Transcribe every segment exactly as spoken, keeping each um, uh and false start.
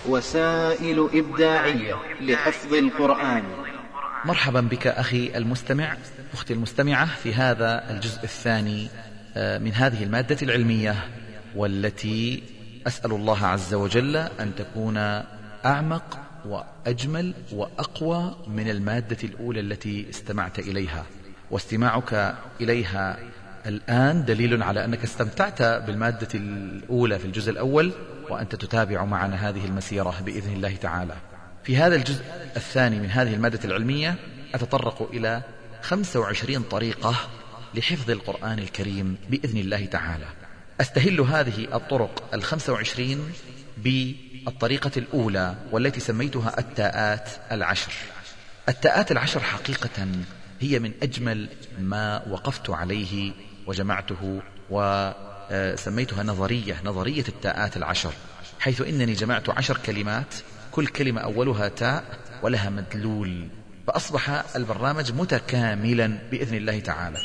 وسائل إبداعية لحفظ القرآن. مرحبا بك أخي المستمع، أختي المستمعة، في هذا الجزء الثاني من هذه المادة العلمية، والتي أسأل الله عز وجل أن تكون أعمق وأجمل وأقوى من المادة الأولى التي استمعت إليها. واستماعك إليها الآن دليل على أنك استمتعت بالمادة الأولى في الجزء الأول، وأنت تتابع معنا هذه المسيرة بإذن الله تعالى. في هذا الجزء الثاني من هذه المادة العلمية أتطرق إلى خمسة وعشرين طريقة لحفظ القرآن الكريم بإذن الله تعالى. أستهل هذه الطرق الخمسة وعشرين بالطريقة الأولى، والتي سميتها التاءات العشر. التاءات العشر حقيقة هي من أجمل ما وقفت عليه وجمعته، وسميتها نظرية نظرية التاءات العشر، حيث إنني جمعت عشر كلمات، كل كلمة أولها تاء ولها مدلول، فأصبح البرنامج متكاملا بإذن الله تعالى.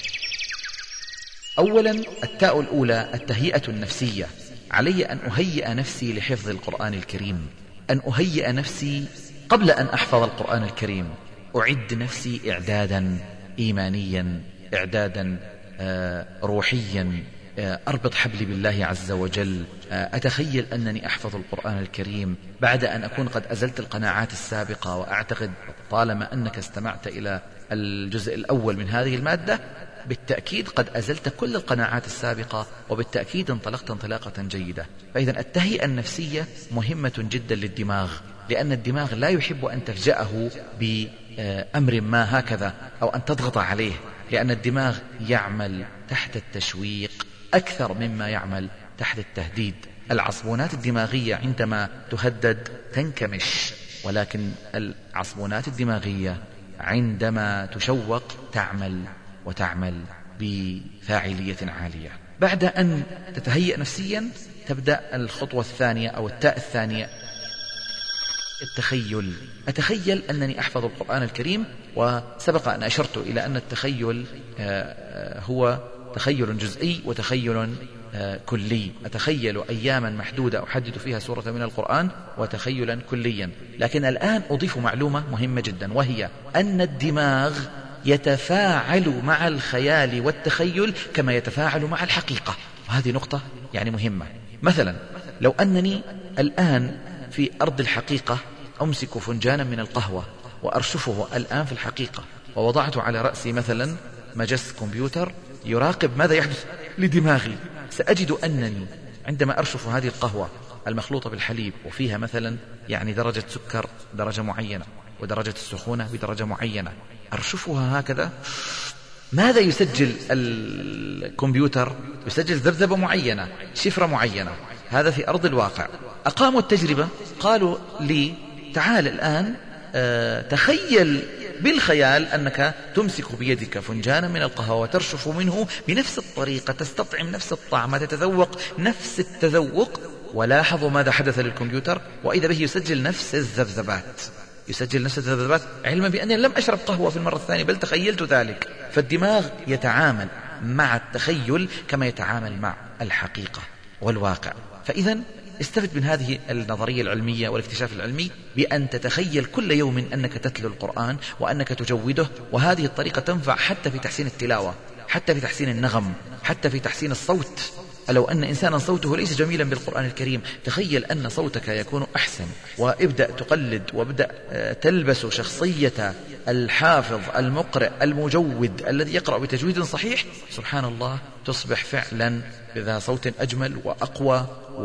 أولا، التاء الأولى التهيئة النفسية. علي أن أهيئ نفسي لحفظ القرآن الكريم، أن أهيئ نفسي قبل أن أحفظ القرآن الكريم، أعد نفسي إعدادا إيمانيا، إعدادا آه روحيا، آه أربط حبلي بالله عز وجل، آه أتخيل أنني أحفظ القرآن الكريم بعد أن أكون قد أزلت القناعات السابقة. وأعتقد طالما أنك استمعت إلى الجزء الأول من هذه المادة بالتأكيد قد أزلت كل القناعات السابقة، وبالتأكيد انطلقت انطلاقة جيدة. فإذا التهيئة النفسية مهمة جدا للدماغ، لأن الدماغ لا يحب أن تفجأه بأمر ما هكذا أو أن تضغط عليه، لأن الدماغ يعمل تحت التشويق أكثر مما يعمل تحت التهديد. العصبونات الدماغية عندما تهدد تنكمش، ولكن العصبونات الدماغية عندما تشوق تعمل وتعمل بفاعلية عالية. بعد أن تتهيأ نفسيا تبدأ الخطوة الثانية أو التاء الثانية، التخيل. أتخيل أنني أحفظ القرآن الكريم، وسبق أن أشرت إلى أن التخيل هو تخيل جزئي وتخيل كلي. أتخيل أياما محدودة أحدد فيها سورة من القرآن، وتخيلا كليا. لكن الآن أضيف معلومة مهمة جدا، وهي أن الدماغ يتفاعل مع الخيال والتخيل كما يتفاعل مع الحقيقة، وهذه نقطة يعني مهمة. مثلا لو أنني الآن في أرض الحقيقة أمسك فنجانا من القهوة وأرشفه الآن في الحقيقة، ووضعت على رأسي مثلا مجس كمبيوتر يراقب ماذا يحدث لدماغي، سأجد أنني عندما أرشف هذه القهوة المخلوطة بالحليب وفيها مثلا يعني درجة سكر درجة معينة ودرجة السخونة بدرجة معينة، أرشفها هكذا، ماذا يسجل الكمبيوتر؟ يسجل ذبذبة معينة، شفرة معينة. هذا في أرض الواقع. أقاموا التجربة، قالوا لي تعال الآن آه تخيل بالخيال أنك تمسك بيدك فنجانا من القهوة وترشف منه بنفس الطريقة، تستطعم نفس الطعم، تتذوق نفس التذوق. ولاحظوا ماذا حدث للكمبيوتر، وإذا به يسجل نفس الذبذبات، يسجل نفس الذبذبات، علما بأنني لم أشرب قهوة في المرة الثانية بل تخيلت ذلك. فالدماغ يتعامل مع التخيل كما يتعامل مع الحقيقة والواقع. فإذا استفد من هذه النظرية العلمية والاكتشاف العلمي بأن تتخيل كل يوم أنك تتلو القرآن وأنك تجوده، وهذه الطريقة تنفع حتى في تحسين التلاوة، حتى في تحسين النغم، حتى في تحسين الصوت. لو أن إنسانا صوته ليس جميلا بالقرآن الكريم، تخيل أن صوتك يكون أحسن، وابدأ تقلد وابدأ تلبس شخصية الحافظ المقرئ المجود الذي يقرأ بتجويد صحيح. سبحان الله، تصبح فعلا بذا صوت أجمل وأقوى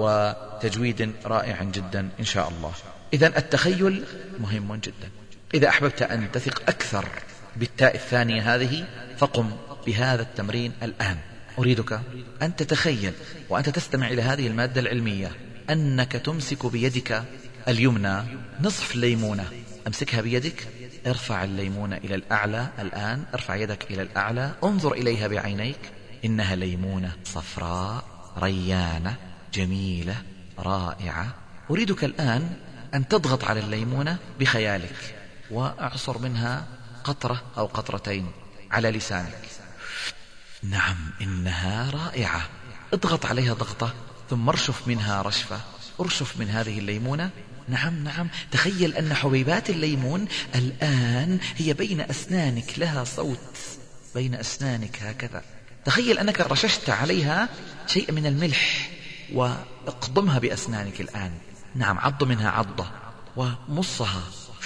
وتجويد رائع جدا إن شاء الله. إذن التخيل مهم جدا. إذا أحببت أن تثق أكثر بالتاء الثانية هذه فقم بهذا التمرين الآن. أريدك أن تتخيل وأنت تستمع إلى هذه المادة العلمية أنك تمسك بيدك اليمنى نصف ليمونة. أمسكها بيدك، ارفع الليمونة إلى الأعلى الآن، ارفع يدك إلى الأعلى، انظر إليها بعينيك، إنها ليمونة صفراء ريانة جميلة رائعة. أريدك الآن أن تضغط على الليمونة بخيالك وأعصر منها قطرة أو قطرتين على لسانك. نعم، إنها رائعة. اضغط عليها ضغطة ثم ارشف منها رشفة ارشف من هذه الليمونة. نعم نعم، تخيل أن حبيبات الليمون الآن هي بين أسنانك، لها صوت بين أسنانك هكذا. تخيل أنك رششت عليها شيء من الملح واقضمها بأسنانك الآن. نعم، عض منها عضة ومصها،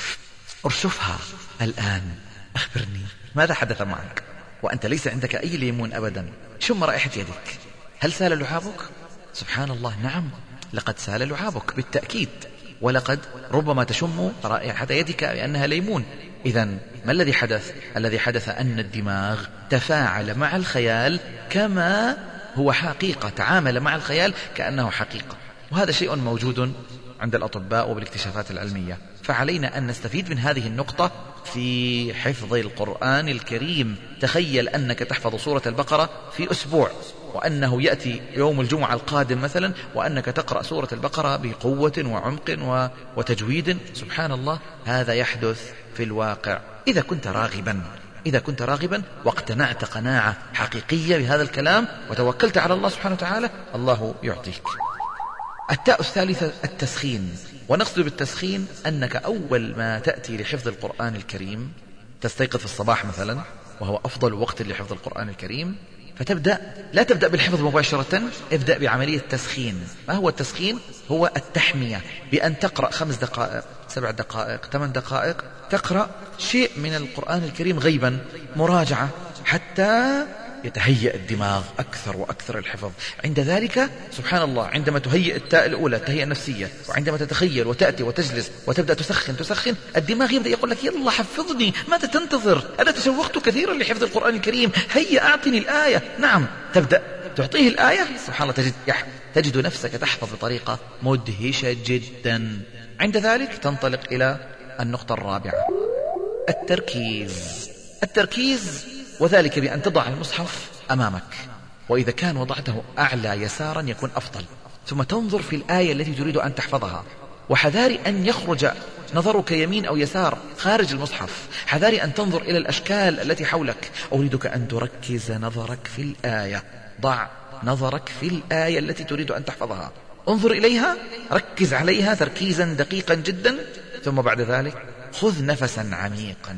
ارشفها الآن. أخبرني ماذا حدث معك وأنت ليس عندك أي ليمون أبدا؟ شم رائحة يدك، هل سال لعابك؟ سبحان الله، نعم لقد سال لعابك بالتأكيد، ولقد ربما تشم رائحة يدك بأنها ليمون. إذن ما الذي حدث؟ الذي حدث أن الدماغ تفاعل مع الخيال كما هو حقيقة، تعامل مع الخيال كأنه حقيقة، وهذا شيء موجود عند الأطباء وبالاكتشافات العلمية. فعلينا أن نستفيد من هذه النقطة في حفظ القرآن الكريم. تخيل أنك تحفظ سورة البقرة في أسبوع، وأنه يأتي يوم الجمعة القادم مثلا وأنك تقرأ سورة البقرة بقوة وعمق وتجويد. سبحان الله، هذا يحدث في الواقع. إذا كنت راغبا إذا كنت راغبا واقتنعت قناعة حقيقية بهذا الكلام وتوكلت على الله سبحانه وتعالى، الله يعطيك. التاء الثالثة التسخين. ونقصد بالتسخين أنك أول ما تأتي لحفظ القرآن الكريم تستيقظ في الصباح مثلا، وهو أفضل وقت لحفظ القرآن الكريم، فتبدأ لا تبدأ بالحفظ مباشرة، ابدأ بعملية تسخين. ما هو التسخين؟ هو التحمية، بأن تقرأ خمس دقائق، سبع دقائق، ثمان دقائق، تقرأ شيء من القرآن الكريم غيبا، مراجعة، حتى يتهيأ الدماغ أكثر وأكثر الحفظ. عند ذلك سبحان الله، عندما تهيئ التاء الأولى التهيئة النفسية، وعندما تتخيل وتأتي وتجلس وتبدأ تسخن تسخن الدماغ يبدأ يقول لك يلا حفظني، ماذا تنتظر؟ أنا تشوقت كثيرا لحفظ القرآن الكريم، هيا أعطني الآية. نعم، تبدأ تعطيه الآية، سبحان الله، تجد, تجد نفسك تحفظ بطريقة مدهشة جدا. عند ذلك تنطلق إلى النقطة الرابعة، التركيز. التركيز وذلك بأن تضع المصحف أمامك، وإذا كان وضعته أعلى يسارا يكون أفضل، ثم تنظر في الآية التي تريد أن تحفظها، وحذاري أن يخرج نظرك يمين أو يسار خارج المصحف، حذاري أن تنظر إلى الأشكال التي حولك. أريدك أن تركز نظرك في الآية، ضع نظرك في الآية التي تريد أن تحفظها، انظر إليها، ركز عليها تركيزا دقيقا جدا، ثم بعد ذلك خذ نفسا عميقا،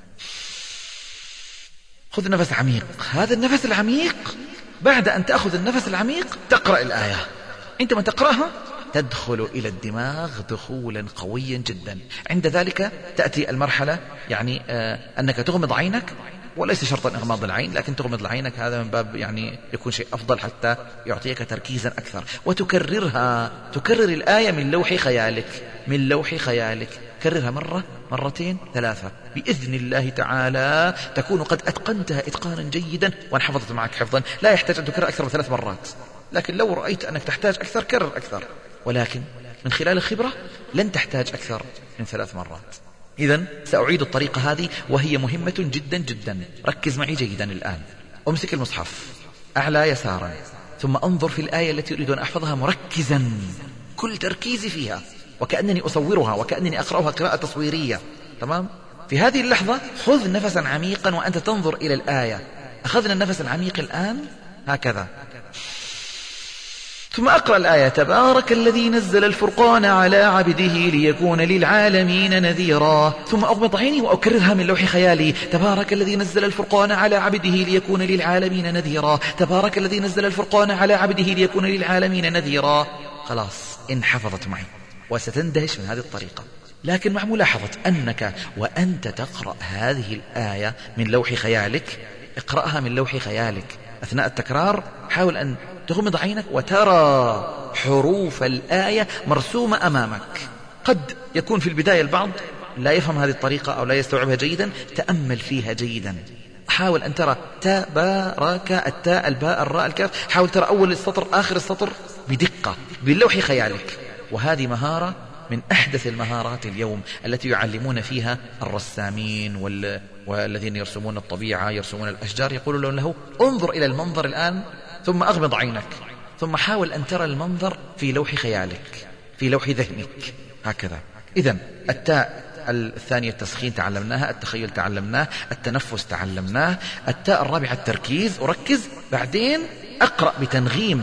خذ نفس عميق. هذا النفس العميق، بعد أن تأخذ النفس العميق تقرأ الآية. عندما تقرأها تدخل إلى الدماغ دخولا قويا جدا. عند ذلك تأتي المرحلة، يعني آه أنك تغمض عينك، وليس شرطا إغماض العين، لكن تغمض عينك، هذا من باب يعني يكون شيء أفضل حتى يعطيك تركيزا أكثر، وتكررها، تكرر الآية من لوح خيالك، من لوح خيالك، كررها مرة، مرتين، ثلاثة، بإذن الله تعالى تكون قد أتقنتها إتقانا جيدا وانحفظت معك حفظا. لا يحتاج أن تكرر أكثر من ثلاث مرات، لكن لو رأيت أنك تحتاج أكثر كرر أكثر، ولكن من خلال الخبرة لن تحتاج أكثر من ثلاث مرات. إذن سأعيد الطريقة هذه وهي مهمة جدا جدا. ركز معي جيدا الآن. أمسك المصحف أعلى يسارا، ثم أنظر في الآية التي أريد أن أحفظها مركزا، كل تركيزي فيها، وكأنني أصورها وكأنني أقرأها قراءة تصويرية. تمام؟ في هذه اللحظة خذ نفسا عميقا وأنت تنظر إلى الآية. أخذنا النفس العميق الآن هكذا، ثم أقرأ الآية: تبارك الذي نزل الفرقان على عبده ليكون للعالمين نذيرا. ثم أغمض عيني وأكررها من لوح خيالي: تبارك الذي نزل الفرقان على عبده ليكون للعالمين نذيرا، تبارك الذي نزل الفرقان على عبده ليكون للعالمين نذيرا. خلاص انحفظت معي، وستندهش من هذه الطريقة. لكن مع ملاحظة أنك وأنت تقرأ هذه الآية من لوح خيالك، اقرأها من لوح خيالك أثناء التكرار. حاول أن تغمض عينك وترى حروف الآية مرسومة أمامك. قد يكون في البداية البعض لا يفهم هذه الطريقة أو لا يستوعبها جيدا، تأمل فيها جيدا. حاول أن ترى تبارك، التاء، الباء، الراء، الكاف، حاول ترى أول السطر آخر السطر بدقة باللوح خيالك. وهذه مهارة من أحدث المهارات اليوم التي يعلمون فيها الرسامين وال... والذين يرسمون الطبيعة، يرسمون الأشجار، يقولون له انظر إلى المنظر الآن ثم أغمض عينك، ثم حاول أن ترى المنظر في لوح خيالك، في لوح ذهنك، هكذا. إذن التاء الثانية التسخين تعلمناها، التخيل تعلمناه، التنفس تعلمناه، التاء الرابعة التركيز، أركز، بعدين أقرأ بتنغيم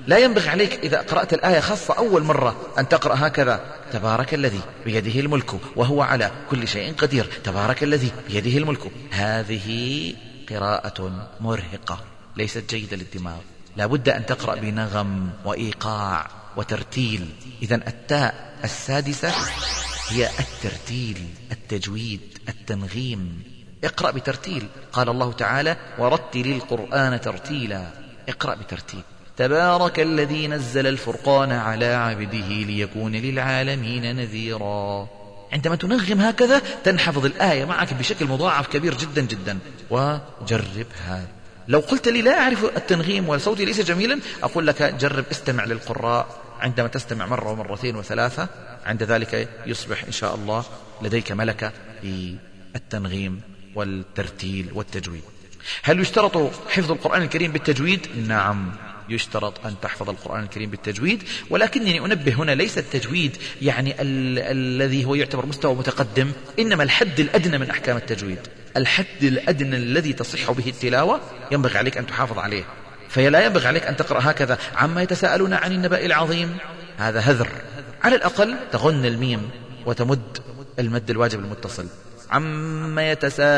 لا ينبغي عليك إذا قرأت الآية خاصة أول مرة أن تقرأ هكذا: تبارك الذي بيده الملك وهو على كل شيء قدير، تبارك الذي بيده الملك. هذه قراءة مرهقة ليست جيدة للدماغ. لا بد أن تقرأ بنغم وإيقاع وترتيل. إذن التاء السادسة هي الترتيل، التجويد، التنغيم. اقرأ بترتيل. قال الله تعالى: ورتل القرآن ترتيلا. اقرأ بترتيل. تبارك الذي نزل الفرقان على عبده ليكون للعالمين نذيرا. عندما تنغم هكذا تنحفظ الآية معك بشكل مضاعف كبير جدا جدا. وجرب هذا. لو قلت لي لا أعرف التنغيم وصوتي ليس جميلا، أقول لك جرب استمع للقراء. عندما تستمع مرة ومرتين وثلاثة، عند ذلك يصبح إن شاء الله لديك ملكة بالتنغيم والترتيل والتجويد. هل يشترط حفظ القرآن الكريم بالتجويد؟ نعم، يشترط أن تحفظ القرآن الكريم بالتجويد، ولكنني أنبه هنا ليس التجويد يعني ال- الذي هو يعتبر مستوى متقدم، إنما الحد الأدنى من أحكام التجويد. الحد الأدنى الذي تصح به التلاوة ينبغي عليك أن تحافظ عليه. فلا ينبغي عليك أن تقرأ هكذا: عما يتساءلون عن النبأ العظيم. هذا هذر. على الأقل تغن الميم وتمد المد الواجب المتصل. عما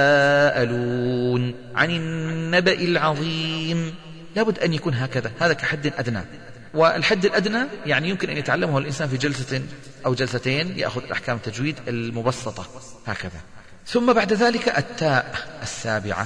يتساءلون عن النبأ العظيم. لابد أن يكون هكذا. هذا كحد أدنى. والحد الأدنى يعني يمكن أن يتعلمه الإنسان في جلسة أو جلستين، يأخذ أحكام التجويد المبسطة هكذا. ثم بعد ذلك التاء السابعة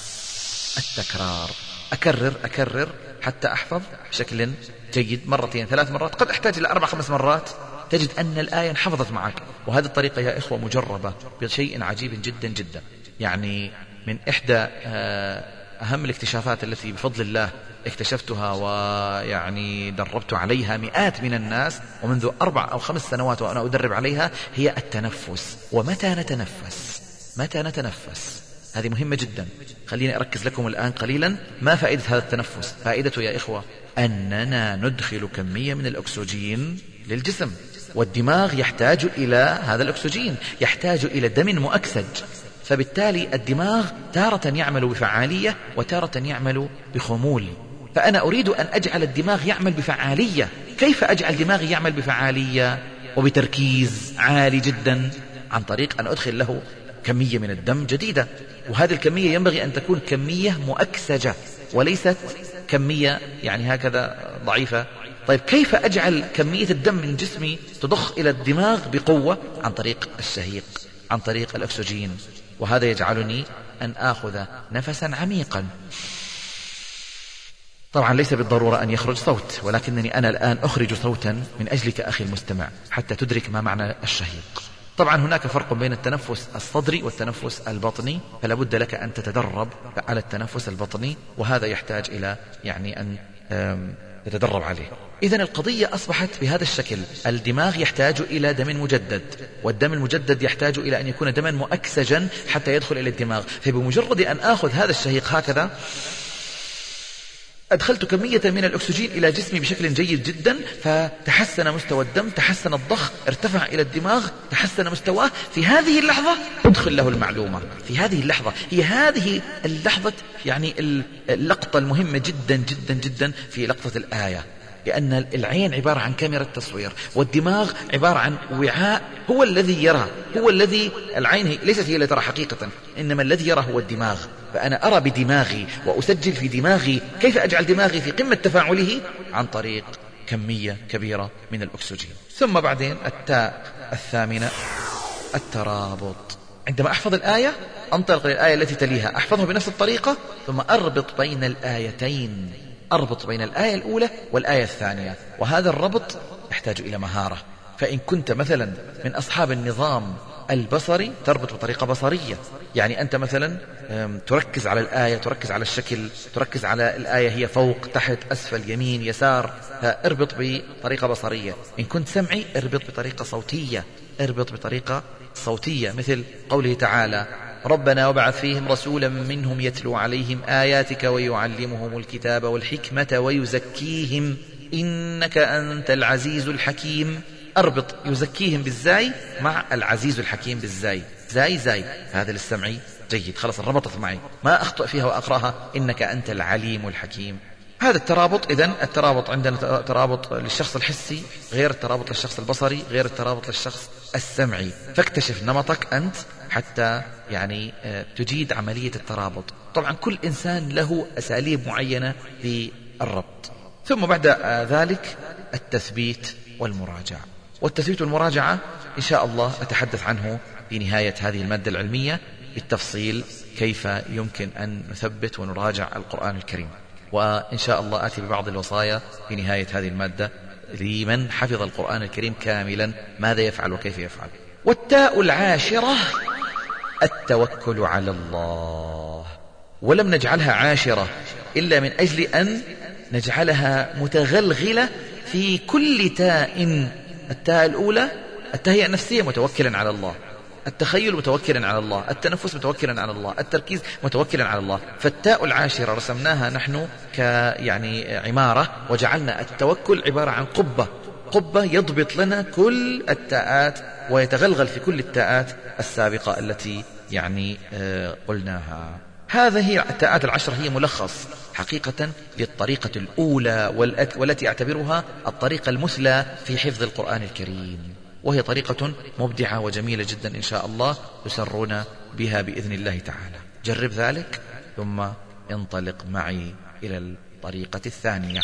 التكرار. أكرر أكرر حتى أحفظ بشكل جيد، مرتين ثلاث مرات، قد أحتاج إلى أربع خمس مرات، تجد أن الآية انحفظت معك. وهذه الطريقة يا إخوة مجربة بشيء عجيب جدا جدا. يعني من إحدى أهم الاكتشافات التي بفضل الله اكتشفتها ويعني دربت عليها مئات من الناس، ومنذ أربع أو خمس سنوات وأنا أدرب عليها، هي التنفس. ومتى نتنفس؟ متى نتنفس؟ هذه مهمة جدا. خليني أركز لكم الآن قليلا. ما فائدة هذا التنفس؟ فائدته يا إخوة أننا ندخل كمية من الأكسجين للجسم، والدماغ يحتاج إلى هذا الأكسجين، يحتاج إلى دم مؤكسج. فبالتالي الدماغ تارة يعمل بفعالية وتارة يعمل بخمول. فأنا أريد أن أجعل الدماغ يعمل بفعالية. كيف أجعل دماغي يعمل بفعالية وبتركيز عالي جدا؟ عن طريق أن أدخل له كمية من الدم جديدة. وهذه الكمية ينبغي أن تكون كمية مؤكسجة وليست كمية يعني هكذا ضعيفة. طيب كيف أجعل كمية الدم من جسمي تضخ إلى الدماغ بقوة؟ عن طريق الشهيق، عن طريق الأكسجين. وهذا يجعلني أن آخذ نفسا عميقا. طبعا ليس بالضرورة أن يخرج صوت، ولكنني أنا الآن أخرج صوتا من أجلك أخي المستمع حتى تدرك ما معنى الشهيق. طبعا هناك فرق بين التنفس الصدري والتنفس البطني، فلا بد لك أن تتدرب على التنفس البطني، وهذا يحتاج إلى يعني أن تتدرب عليه. إذن القضية أصبحت بهذا الشكل: الدماغ يحتاج إلى دم مجدد، والدم المجدد يحتاج إلى أن يكون دما مؤكسجا حتى يدخل إلى الدماغ. فبمجرد أن آخذ هذا الشهيق هكذا، أدخلت كمية من الأكسجين إلى جسمي بشكل جيد جدا، فتحسن مستوى الدم، تحسن الضخ، ارتفع إلى الدماغ، تحسن مستواه. في هذه اللحظة أدخل له المعلومة. في هذه اللحظة، هي هذه اللحظة يعني اللقطة المهمة جدا جدا جدا في لقطة الآية. لأن العين عبارة عن كاميرا تصوير، والدماغ عبارة عن وعاء هو الذي يرى، هو الذي العين ليست هي التي ترى حقيقة، إنما الذي يرى هو الدماغ. فأنا أرى بدماغي وأسجل في دماغي. كيف أجعل دماغي في قمة تفاعله؟ عن طريق كمية كبيرة من الأكسجين. ثم بعدين التاء الثامنة الترابط. عندما أحفظ الآية أنطلق للآية التي تليها، أحفظها بنفس الطريقة، ثم أربط بين الآيتين، أربط بين الآية الأولى والآية الثانية. وهذا الربط يحتاج إلى مهارة. فإن كنت مثلا من أصحاب النظام البصري تربط بطريقة بصرية، يعني أنت مثلا تركز على الآية، تركز على الشكل، تركز على الآية هي فوق تحت أسفل يمين يسار، فاربط بطريقة بصرية. إن كنت سمعي اربط بطريقة صوتية، اربط بطريقة صوتية، مثل قوله تعالى: ربنا وابعث فيهم رسولا منهم يتلو عليهم آياتك ويعلمهم الكتاب والحكمة ويزكيهم إنك أنت العزيز الحكيم. أربط يزكيهم بالزاي مع العزيز الحكيم بالزاي، زاي زاي، هذا للسمعي جيد. خلاص ربطت معي، ما أخطأ فيها وأقرأها إنك أنت العليم الحكيم. هذا الترابط. إذن الترابط عندنا ترابط للشخص الحسي غير الترابط للشخص البصري غير الترابط للشخص السمعي، فاكتشف نمطك أنت حتى يعني تجيد عملية الترابط. طبعا كل إنسان له أساليب معينة للربط. ثم بعد ذلك التثبيت والمراجعة، والتثبيت والمراجعة إن شاء الله أتحدث عنه في نهاية هذه المادة العلمية بالتفصيل، كيف يمكن أن نثبت ونراجع القرآن الكريم. وإن شاء الله آتي ببعض الوصايا في نهاية هذه المادة لمن حفظ القرآن الكريم كاملا ماذا يفعل وكيف يفعل. والتاء العاشرة التوكل على الله، ولم نجعلها عاشرة إلا من أجل أن نجعلها متغلغلة في كل تاء. التاء الأولى التهيئة النفسية متوكلا على الله، التخيل متوكلا على الله، التنفس متوكلا على الله، التركيز متوكلا على الله. فالتاء العاشرة رسمناها نحن ك يعني عمارة، وجعلنا التوكل عبارة عن قبة، قبة يضبط لنا كل التاءات ويتغلغل في كل التاءات السابقة التي يعني آه قلناها. هذه التاءات العشر هي ملخص حقيقة للطريقة الأولى والتي أعتبرها الطريقة المثلى في حفظ القرآن الكريم، وهي طريقة مبدعة وجميلة جدا إن شاء الله تسرون بها بإذن الله تعالى. جرب ذلك ثم انطلق معي إلى الطريقة الثانية.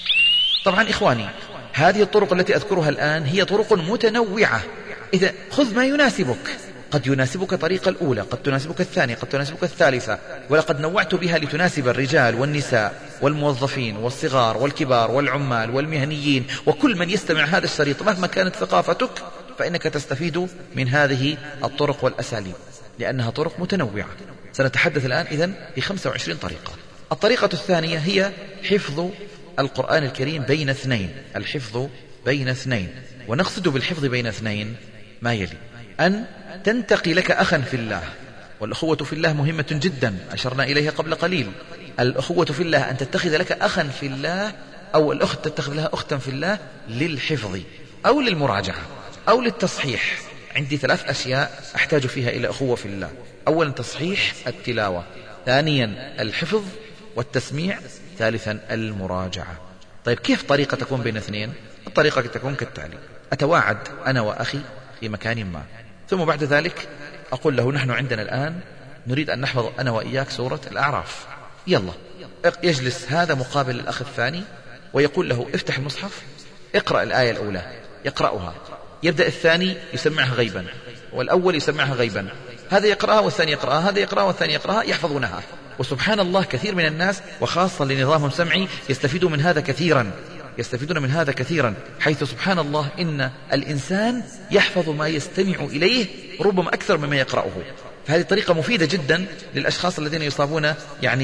طبعا إخواني هذه الطرق التي أذكرها الآن هي طرق متنوعة، إذا خذ ما يناسبك. قد يناسبك الطريقة الأولى، قد تناسبك الثانية، قد تناسبك الثالثة، ولقد نوعت بها لتناسب الرجال والنساء والموظفين والصغار والكبار والعمال والمهنيين وكل من يستمع هذا الشريط مهما كانت ثقافتك، فإنك تستفيد من هذه الطرق والأساليب لأنها طرق متنوعة. سنتحدث الآن إذن في خمسة وعشرين طريقة. الطريقة الثانية هي حفظ القرآن الكريم بين اثنين، الحفظ بين اثنين. ونقصد بالحفظ بين اثنين ما يلي: أن تنتقي لك أخا في الله، والأخوة في الله مهمة جدا أشرنا إليها قبل قليل. الأخوة في الله أن تتخذ لك أخا في الله، أو الأخت تتخذ لها أختا في الله للحفظ أو للمراجعة أو للتصحيح. عندي ثلاث أشياء أحتاج فيها إلى أخوة في الله: أولا تصحيح التلاوة، ثانيا الحفظ والتسميع، ثالثا المراجعة. طيب كيف طريقة تكون بين اثنين؟ الطريقة تكون كالتالي: أتواعد أنا وأخي في مكان ما، ثم بعد ذلك أقول له نحن عندنا الآن نريد أن نحفظ أنا وإياك سورة الأعراف، يلا. يجلس هذا مقابل الأخ الثاني ويقول له افتح المصحف اقرأ الآية الأولى، يقرأها، يبدأ الثاني يسمعها غيبا والأول يسمعها غيبا، هذا يقرأها والثاني يقرأها، هذا يقرأها والثاني يقرأها، يحفظونها. وسبحان الله كثير من الناس وخاصة لنظامهم سمعي يستفيدون من هذا كثيرا، يستفيدون من هذا كثيرا، حيث سبحان الله إن الإنسان يحفظ ما يستمع إليه ربما أكثر مما يقرأه. فهذه طريقة مفيدة جدا للأشخاص الذين يصابون يعني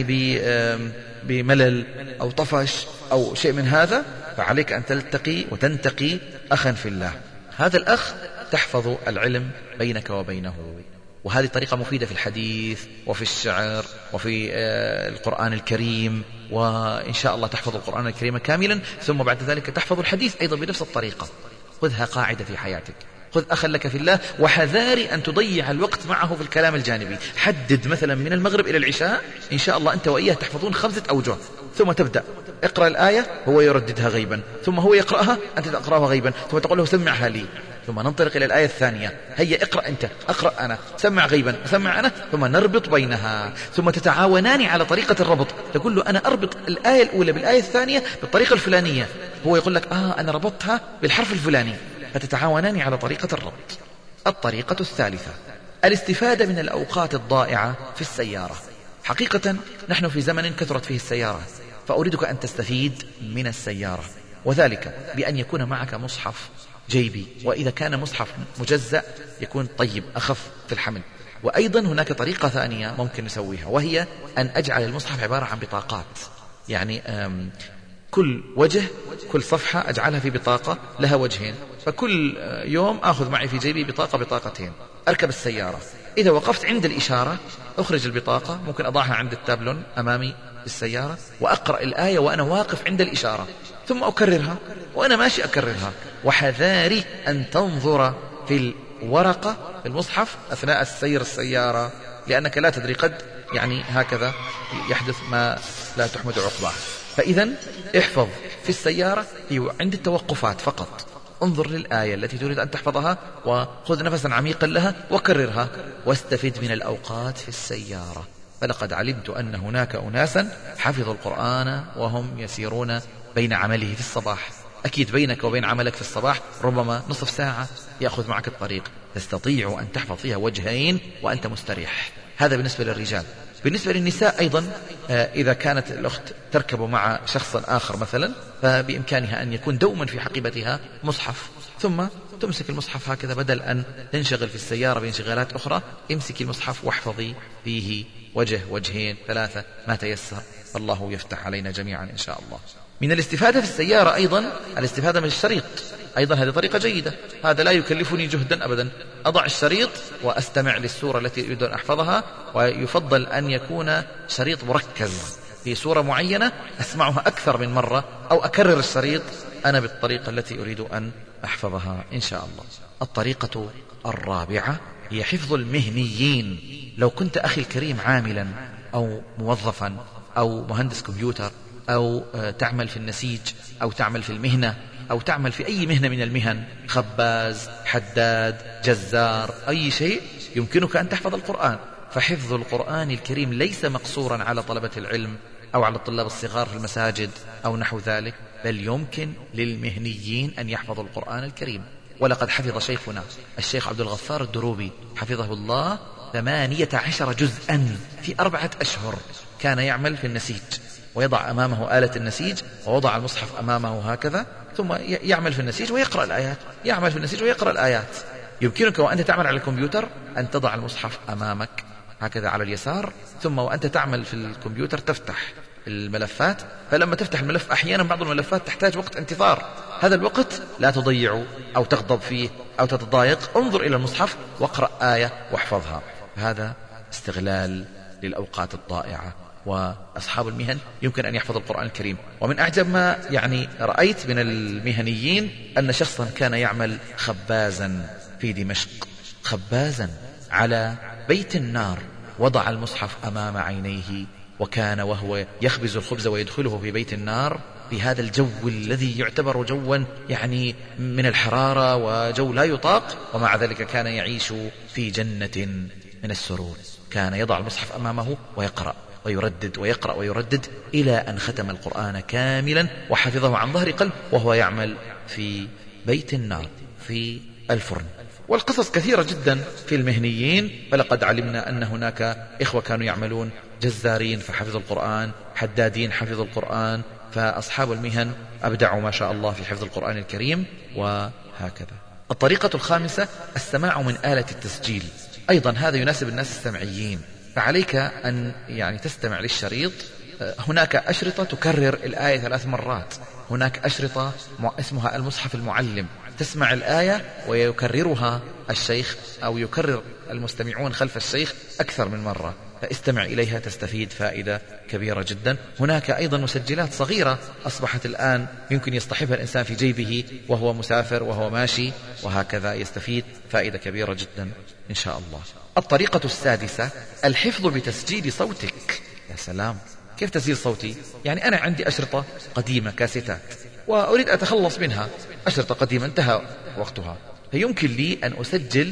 بملل أو طفش أو شيء من هذا، فعليك أن تلتقي وتنتقي أخا في الله. هذا الأخ تحفظ العلم بينك وبينه، وهذه طريقة مفيدة في الحديث وفي الشعر وفي القرآن الكريم، وإن شاء الله تحفظ القرآن الكريم كاملا، ثم بعد ذلك تحفظ الحديث أيضا بنفس الطريقة. خذها قاعدة في حياتك، خذ أخا لك في الله، وحذاري أن تضيع الوقت معه في الكلام الجانبي. حدد مثلا من المغرب إلى العشاء إن شاء الله أنت وإياه تحفظون خمسة أوجه، ثم تبدأ اقرأ الآية هو يرددها غيبا، ثم هو يقرأها أنت تقرأها غيبا، ثم تقول له سمعها لي، ثم ننطلق إلى الآية الثانية، هيا اقرأ أنت أقرأ أنا، سمع غيبا سمع أنا، ثم نربط بينها، ثم تتعاونان على طريقة الربط. تقول له أنا أربط الآية الأولى بالآية الثانية بالطريقة الفلانية، هو يقول لك آه أنا ربطتها بالحرف الفلاني، فتتعاونان على طريقة الربط. الطريقة الثالثة الاستفادة من الأوقات الضائعة في السيارة. حقيقة نحن في زمن كثرت فيه السيارة، فأريدك أن تستفيد من السيارة، وذلك بأن يكون معك مصحف جيبي، وإذا كان مصحف مجزأ يكون طيب أخف في الحمل. وأيضا هناك طريقة ثانية ممكن نسويها، وهي أن أجعل المصحف عبارة عن بطاقات، يعني كل وجه كل صفحة أجعلها في بطاقة لها وجهين، فكل يوم أخذ معي في جيبي بطاقة بطاقتين. أركب السيارة، إذا وقفت عند الإشارة أخرج البطاقة، ممكن أضعها عند التابلون أمامي بالسيارة وأقرأ الآية وأنا واقف عند الإشارة، ثم أكررها وأنا ماشي أكررها. وحذاري أن تنظر في الورقة في المصحف أثناء السير السيارة، لأنك لا تدري قد يعني هكذا يحدث ما لا تحمد عقباه. فإذا احفظ في السيارة عند التوقفات فقط، انظر للآية التي تريد أن تحفظها وخذ نفسا عميقا لها وكررها، واستفد من الأوقات في السيارة. فلقد علمت أن هناك أناسا حفظوا القرآن وهم يسيرون بين عمله في الصباح. أكيد بينك وبين عملك في الصباح ربما نصف ساعة يأخذ معك الطريق، تستطيع أن تحفظ فيها وجهين وأنت مستريح. هذا بالنسبة للرجال. بالنسبة للنساء أيضا إذا كانت الأخت تركب مع شخص آخر مثلا، فبإمكانها أن يكون دوما في حقيبتها مصحف، ثم تمسك المصحف هكذا بدل أن تنشغل في السيارة بانشغالات أخرى. امسكي المصحف واحفظي فيه وجه وجهين ثلاثة ما تيسر، فالله يفتح علينا جميعا إن شاء الله. من الاستفادة في السيارة أيضا الاستفادة من الشريط، أيضا هذه طريقة جيدة. هذا لا يكلفني جهدا أبدا، أضع الشريط وأستمع للسورة التي أريد أن أحفظها، ويفضل أن يكون شريط مركز في سورة معينة أسمعها أكثر من مرة، أو أكرر الشريط أنا بالطريقة التي أريد أن أحفظها إن شاء الله. الطريقة الرابعة هي حفظ المهنيين. لو كنت أخي الكريم عاملا أو موظفا أو مهندس كمبيوتر أو تعمل في النسيج أو تعمل في المهنة أو تعمل في أي مهنة من المهن، خباز، حداد، جزار، أي شيء، يمكنك أن تحفظ القرآن. فحفظ القرآن الكريم ليس مقصورا على طلبة العلم أو على الطلاب الصغار في المساجد أو نحو ذلك، بل يمكن للمهنيين أن يحفظوا القرآن الكريم. ولقد حفظ شيخنا الشيخ عبد الغفار الدروبي حفظه الله ثمانية عشر جزءا في أربعة أشهر. كان يعمل في النسيج ويضع أمامه آلة النسيج ووضع المصحف أمامه هكذا، ثم يعمل في النسيج ويقرأ الآيات، يعمل في النسيج ويقرأ الآيات. يمكنك وأنت تعمل على الكمبيوتر أن تضع المصحف أمامك هكذا على اليسار، ثم وأنت تعمل في الكمبيوتر تفتح الملفات، فلما تفتح الملف أحيانا بعض الملفات تحتاج وقت انتظار، هذا الوقت لا تضيعه أو تغضب فيه أو تتضايق، انظر إلى المصحف واقرأ آية واحفظها. هذا استغلال للأوقات الضائعة. وأصحاب المهن يمكن أن يحفظ القرآن الكريم. ومن أعجب ما يعني رأيت من المهنيين أن شخصا كان يعمل خبازا في دمشق، خبازا على بيت النار، وضع المصحف أمام عينيه، وكان وهو يخبز الخبز ويدخله في بيت النار في هذا الجو الذي يعتبر جوا يعني من الحرارة وجو لا يطاق، ومع ذلك كان يعيش في جنة من السرور. كان يضع المصحف أمامه ويقرأ ويردد ويقرأ ويردد إلى أن ختم القرآن كاملا وحفظه عن ظهر قلب وهو يعمل في بيت النار في الفرن. والقصص كثيرة جدا في المهنيين. فلقد علمنا أن هناك إخوة كانوا يعملون جزارين فحفظوا القرآن، حدادين حفظوا القرآن، فأصحاب المهن أبدعوا ما شاء الله في حفظ القرآن الكريم وهكذا. الطريقة الخامسة السماع من آلة التسجيل، أيضا هذا يناسب الناس السمعيين، فعليك أن يعني تستمع للشريط. هناك أشرطة تكرر الآية ثلاث مرات، هناك أشرطة اسمها المصحف المعلم، تسمع الآية ويكررها الشيخ أو يكرر المستمعون خلف الشيخ أكثر من مرة، فاستمع إليها تستفيد فائدة كبيرة جدا. هناك أيضا مسجلات صغيرة أصبحت الآن يمكن يصطحبها الإنسان في جيبه وهو مسافر وهو ماشي، وهكذا يستفيد فائدة كبيرة جدا إن شاء الله. الطريقة السادسة الحفظ بتسجيل صوتك. يا سلام، كيف تسجيل صوتي؟ يعني أنا عندي أشرطة قديمة كاسيتات وأريد أتخلص منها، أشرطة قديمة انتهى وقتها، فيمكن لي أن أسجل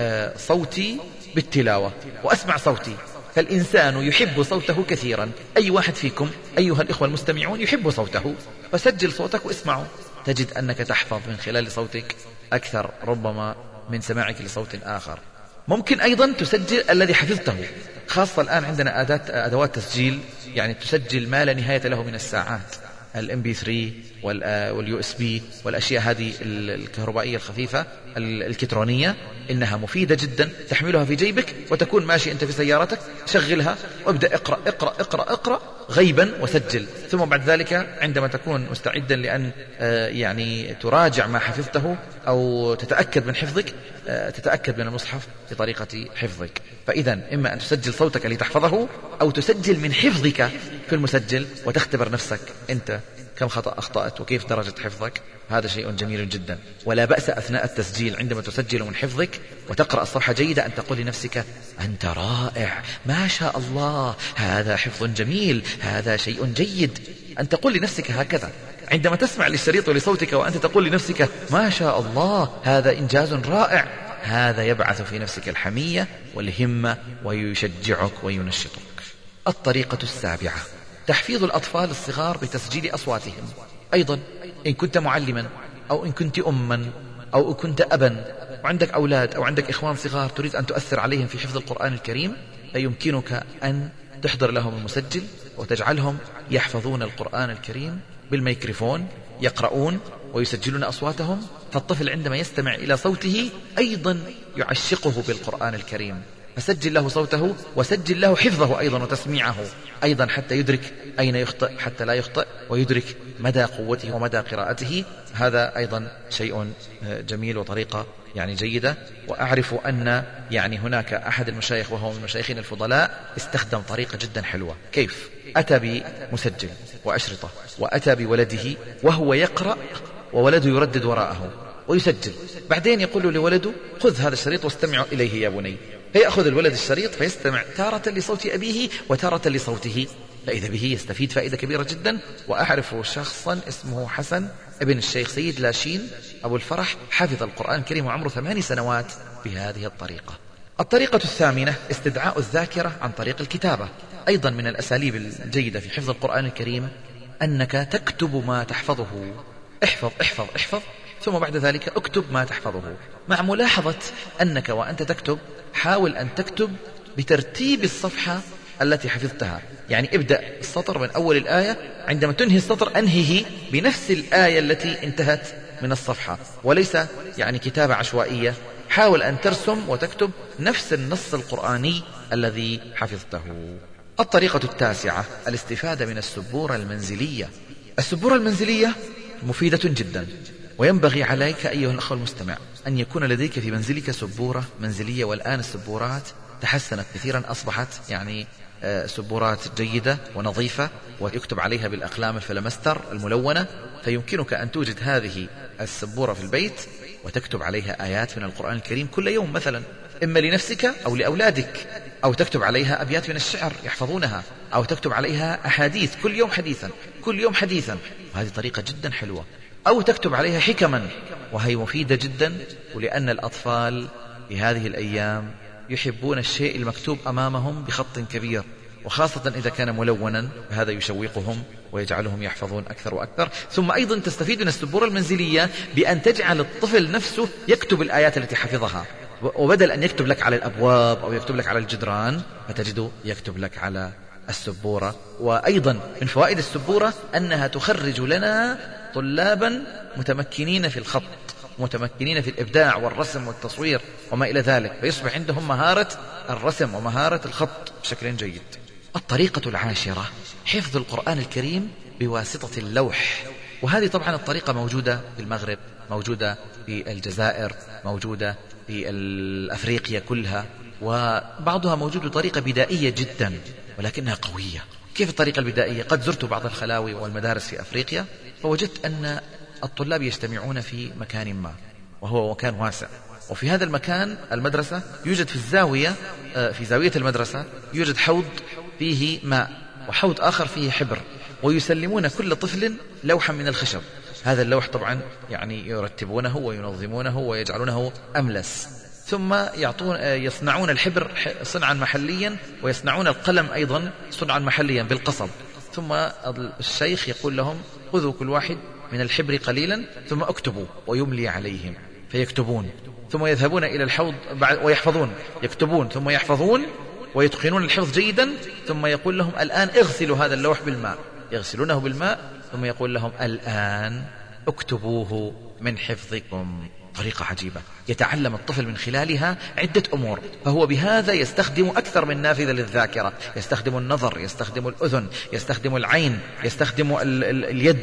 صوتي بالتلاوة وأسمع صوتي. فالإنسان يحب صوته كثيرا، أي واحد فيكم أيها الإخوة المستمعون يحب صوته، فسجل صوتك واسمعه، تجد أنك تحفظ من خلال صوتك أكثر ربما من سماعك لصوت آخر. ممكن أيضا تسجل الذي حفظته، خاصة الآن عندنا أداة أدوات تسجيل يعني تسجل ما لا نهاية له من الساعات، الام بي ثري واليو اس بي والأشياء هذه الكهربائية الخفيفة الإلكترونية، إنها مفيدة جدا، تحملها في جيبك وتكون ماشي أنت في سيارتك، شغلها وابدأ اقرأ اقرأ اقرأ اقرأ غيبا وسجل، ثم بعد ذلك عندما تكون مستعدا لأن يعني تراجع ما حفظته أو تتأكد من حفظك، تتأكد من المصحف بطريقة حفظك. فإذا إما أن تسجل صوتك لتحفظه أو تسجل من حفظك في المسجل وتختبر نفسك أنت كم خطأ أخطأت وكيف درجة حفظك. هذا شيء جميل جدا. ولا بأس أثناء التسجيل عندما تسجل من حفظك وتقرأ الصفحة جيدة أن تقول لنفسك أنت رائع، ما شاء الله، هذا حفظ جميل، هذا شيء جيد. أن تقول لنفسك هكذا عندما تسمع للشريط ولصوتك وأنت تقول لنفسك ما شاء الله، هذا إنجاز رائع. هذا يبعث في نفسك الحمية والهمة ويشجعك وينشطك. الطريقة السابعة تحفيظ الأطفال الصغار بتسجيل أصواتهم. أيضا إن كنت معلما أو إن كنت أما أو إن كنت أبا وعندك أولاد أو عندك إخوان صغار تريد أن تؤثر عليهم في حفظ القرآن الكريم، فيمكنك أن تحضر لهم المسجل وتجعلهم يحفظون القرآن الكريم بالميكروفون، يقرؤون ويسجلون أصواتهم، فالطفل عندما يستمع إلى صوته أيضا يعشقه بالقرآن الكريم. فسجل له صوته وسجل له حفظه أيضا وتسميعه أيضا حتى يدرك أين يخطئ حتى لا يخطئ، ويدرك مدى قوته ومدى قراءته. هذا أيضا شيء جميل وطريقة يعني جيدة. وأعرف أن يعني هناك أحد المشايخ وهو من مشايخين الفضلاء استخدم طريقة جدا حلوة. كيف؟ أتى بمسجل وأشرطة وأتى بولده وهو يقرأ وولده يردد وراءه ويسجل، بعدين يقول لولده خذ هذا الشريط واستمع إليه يا بني، فيأخذ الولد الشريط فيستمع تارة لصوت أبيه وتارة لصوته، فإذا به يستفيد فائدة كبيرة جدا. وأعرف شخصا اسمه حسن ابن الشيخ سيد لاشين أبو الفرح، حفظ القرآن الكريم وعمره ثماني سنوات بهذه الطريقة. الطريقة الثامنة استدعاء الذاكرة عن طريق الكتابة. أيضا من الأساليب الجيدة في حفظ القرآن الكريم أنك تكتب ما تحفظه. احفظ احفظ احفظ ثم بعد ذلك اكتب ما تحفظه، مع ملاحظة أنك وأنت تكتب حاول أن تكتب بترتيب الصفحة التي حفظتها. يعني ابدأ السطر من أول الآية، عندما تنهي السطر أنهيه بنفس الآية التي انتهت من الصفحة، وليس يعني كتابة عشوائية. حاول أن ترسم وتكتب نفس النص القرآني الذي حفظته. الطريقة التاسعة الاستفادة من السبورة المنزلية. السبورة المنزلية مفيدة جدا، وينبغي عليك أيها الأخ المستمع أن يكون لديك في منزلك سبورة منزلية. والآن السبورات تحسنت كثيرا، أصبحت يعني سبورات جيدة ونظيفة ويكتب عليها بالأقلام الفلمستر الملونة، فيمكنك أن توجد هذه السبورة في البيت وتكتب عليها آيات من القرآن الكريم كل يوم مثلا، إما لنفسك أو لأولادك، أو تكتب عليها أبيات من الشعر يحفظونها، أو تكتب عليها أحاديث كل يوم حديثا كل يوم حديثا، وهذه طريقة جدا حلوة. أو تكتب عليها حكما، وهي مفيدة جدا، ولأن الأطفال في هذه الأيام يحبون الشيء المكتوب أمامهم بخط كبير، وخاصة إذا كان ملونا، هذا يشوقهم ويجعلهم يحفظون أكثر وأكثر. ثم أيضا تستفيد من السبورة المنزلية بأن تجعل الطفل نفسه يكتب الآيات التي حفظها، وبدل أن يكتب لك على الأبواب أو يكتب لك على الجدران فتجده يكتب لك على السبورة. وأيضا من فوائد السبورة أنها تخرج لنا طلابا متمكنين في الخط، متمكنين في الإبداع والرسم والتصوير وما إلى ذلك، فيصبح عندهم مهارة الرسم ومهارة الخط بشكل جيد. الطريقة العاشرة حفظ القرآن الكريم بواسطة اللوح. وهذه طبعا الطريقة موجودة في المغرب، موجودة في الجزائر، موجودة في أفريقيا كلها، وبعضها موجود بطريقة بدائية جدا ولكنها قوية. كيف الطريقة البدائية؟ قد زرت بعض الخلاوي والمدارس في أفريقيا فوجدت أن الطلاب يجتمعون في مكان ما، وهو مكان واسع، وفي هذا المكان المدرسة يوجد في الزاوية، في زاوية المدرسة يوجد حوض فيه ماء وحوض آخر فيه حبر، ويسلمون كل طفل لوحا من الخشب. هذا اللوح طبعا يعني يرتبونه وينظمونه ويجعلونه أملس، ثم يعطون يصنعون الحبر صنعا محليا، ويصنعون القلم أيضا صنعا محليا بالقصب. ثم الشيخ يقول لهم خذوا كل واحد من الحبر قليلا ثم اكتبوا، ويملي عليهم فيكتبون، ثم يذهبون إلى الحوض ويحفظون، يكتبون ثم يحفظون ويتقنون الحفظ جيدا، ثم يقول لهم الآن اغسلوا هذا اللوح بالماء، يغسلونه بالماء، ثم يقول لهم الآن اكتبوه من حفظكم. طريقة عجيبة يتعلم الطفل من خلالها عدة أمور، فهو بهذا يستخدم أكثر من نافذة للذاكرة، يستخدم النظر، يستخدم الأذن، يستخدم العين، يستخدم ال ال اليد،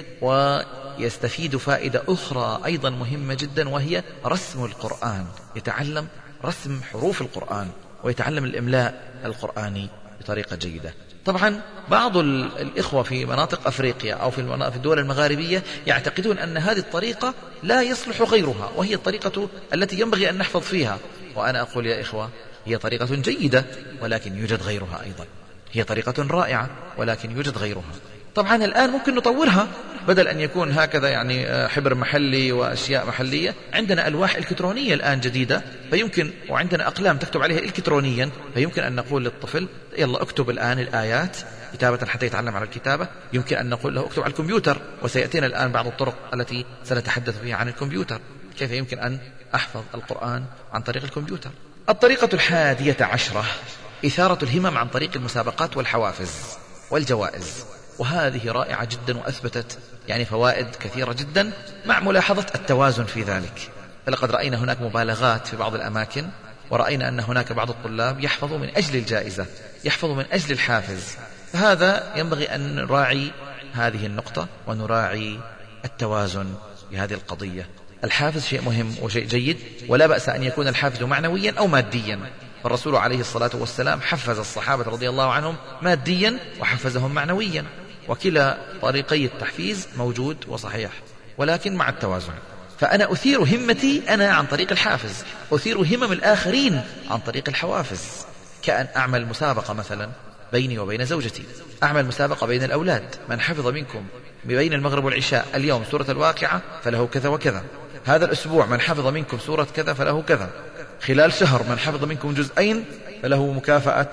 ويستفيد فائدة أخرى أيضا مهمة جدا، وهي رسم القرآن. يتعلم رسم حروف القرآن ويتعلم الإملاء القرآني بطريقة جيدة. طبعا بعض الإخوة في مناطق أفريقيا أو في الدول المغاربية يعتقدون أن هذه الطريقة لا يصلح غيرها، وهي الطريقة التي ينبغي أن نحفظ فيها. وأنا أقول يا إخوة، هي طريقة جيدة ولكن يوجد غيرها أيضا، هي طريقة رائعة ولكن يوجد غيرها. طبعا الآن ممكن نطورها، بدل أن يكون هكذا يعني حبر محلي وأشياء محلية، عندنا ألواح إلكترونية الآن جديدة، فيمكن، وعندنا أقلام تكتب عليها إلكترونيا، فيمكن أن نقول للطفل يلا اكتب الآن الآيات كتابة حتى يتعلم على الكتابة. يمكن أن نقول له اكتب على الكمبيوتر، وسيأتينا الآن بعض الطرق التي سنتحدث فيها عن الكمبيوتر، كيف يمكن أن أحفظ القرآن عن طريق الكمبيوتر. الطريقة الحادية عشرة إثارة الهمم عن طريق المسابقات والحوافز والجوائز، وهذه رائعة جدا وأثبتت يعني فوائد كثيرة جدا، مع ملاحظة التوازن في ذلك. فلقد رأينا هناك مبالغات في بعض الأماكن، ورأينا أن هناك بعض الطلاب يحفظوا من أجل الجائزة، يحفظوا من أجل الحافز، فهذا ينبغي أن نراعي هذه النقطة ونراعي التوازن بهذه القضية. الحافز شيء مهم وشيء جيد، ولا بأس أن يكون الحافز معنويا أو ماديا، فالرسول عليه الصلاة والسلام حفز الصحابة رضي الله عنهم ماديا وحفزهم معنويا، وكلا طريقي التحفيز موجود وصحيح، ولكن مع التوازن. فأنا أثير همتي أنا عن طريق الحافز، أثير همم الآخرين عن طريق الحوافز، كأن أعمل مسابقة مثلا بيني وبين زوجتي، أعمل مسابقة بين الأولاد، من حفظ منكم بين المغرب والعشاء اليوم سورة الواقعة فله كذا وكذا، هذا الأسبوع من حفظ منكم سورة كذا فله كذا، خلال شهر من حفظ منكم جزئين فله مكافأة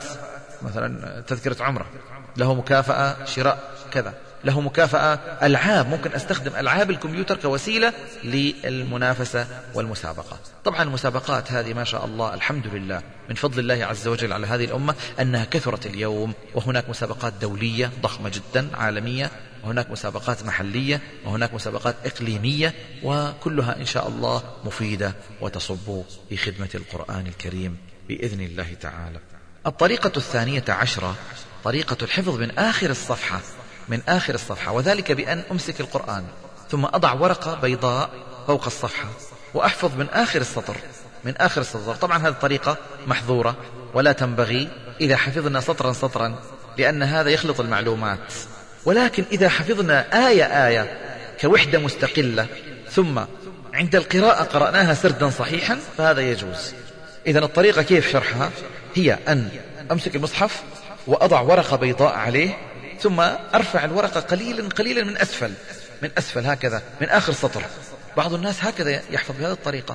مثلا تذكرة عمره، له مكافأة شراء كذا، له مكافأة ألعاب، ممكن أستخدم ألعاب الكمبيوتر كوسيلة للمنافسة والمسابقة. طبعا المسابقات هذه ما شاء الله الحمد لله من فضل الله عز وجل على هذه الأمة أنها كثرت اليوم، وهناك مسابقات دولية ضخمة جدا عالمية، وهناك مسابقات محلية، وهناك مسابقات إقليمية، وكلها إن شاء الله مفيدة وتصب في خدمة القرآن الكريم بإذن الله تعالى. الطريقة الثانية عشرة طريقة الحفظ من آخر الصفحة، من آخر الصفحة، وذلك بأن أمسك القرآن ثم أضع ورقة بيضاء فوق الصفحة وأحفظ من آخر السطر، من آخر السطر. طبعا هذه الطريقة محظورة ولا تنبغي إذا حفظنا سطرا سطرا، لأن هذا يخلط المعلومات، ولكن إذا حفظنا آية آية كوحدة مستقلة ثم عند القراءة قرأناها سردا صحيحا فهذا يجوز. إذن الطريقة كيف شرحها؟ هي أن أمسك المصحف وأضع ورقة بيضاء عليه، ثم أرفع الورقة قليلا قليلا من أسفل، من أسفل هكذا من آخر سطر. بعض الناس هكذا يحفظ بهذه الطريقة،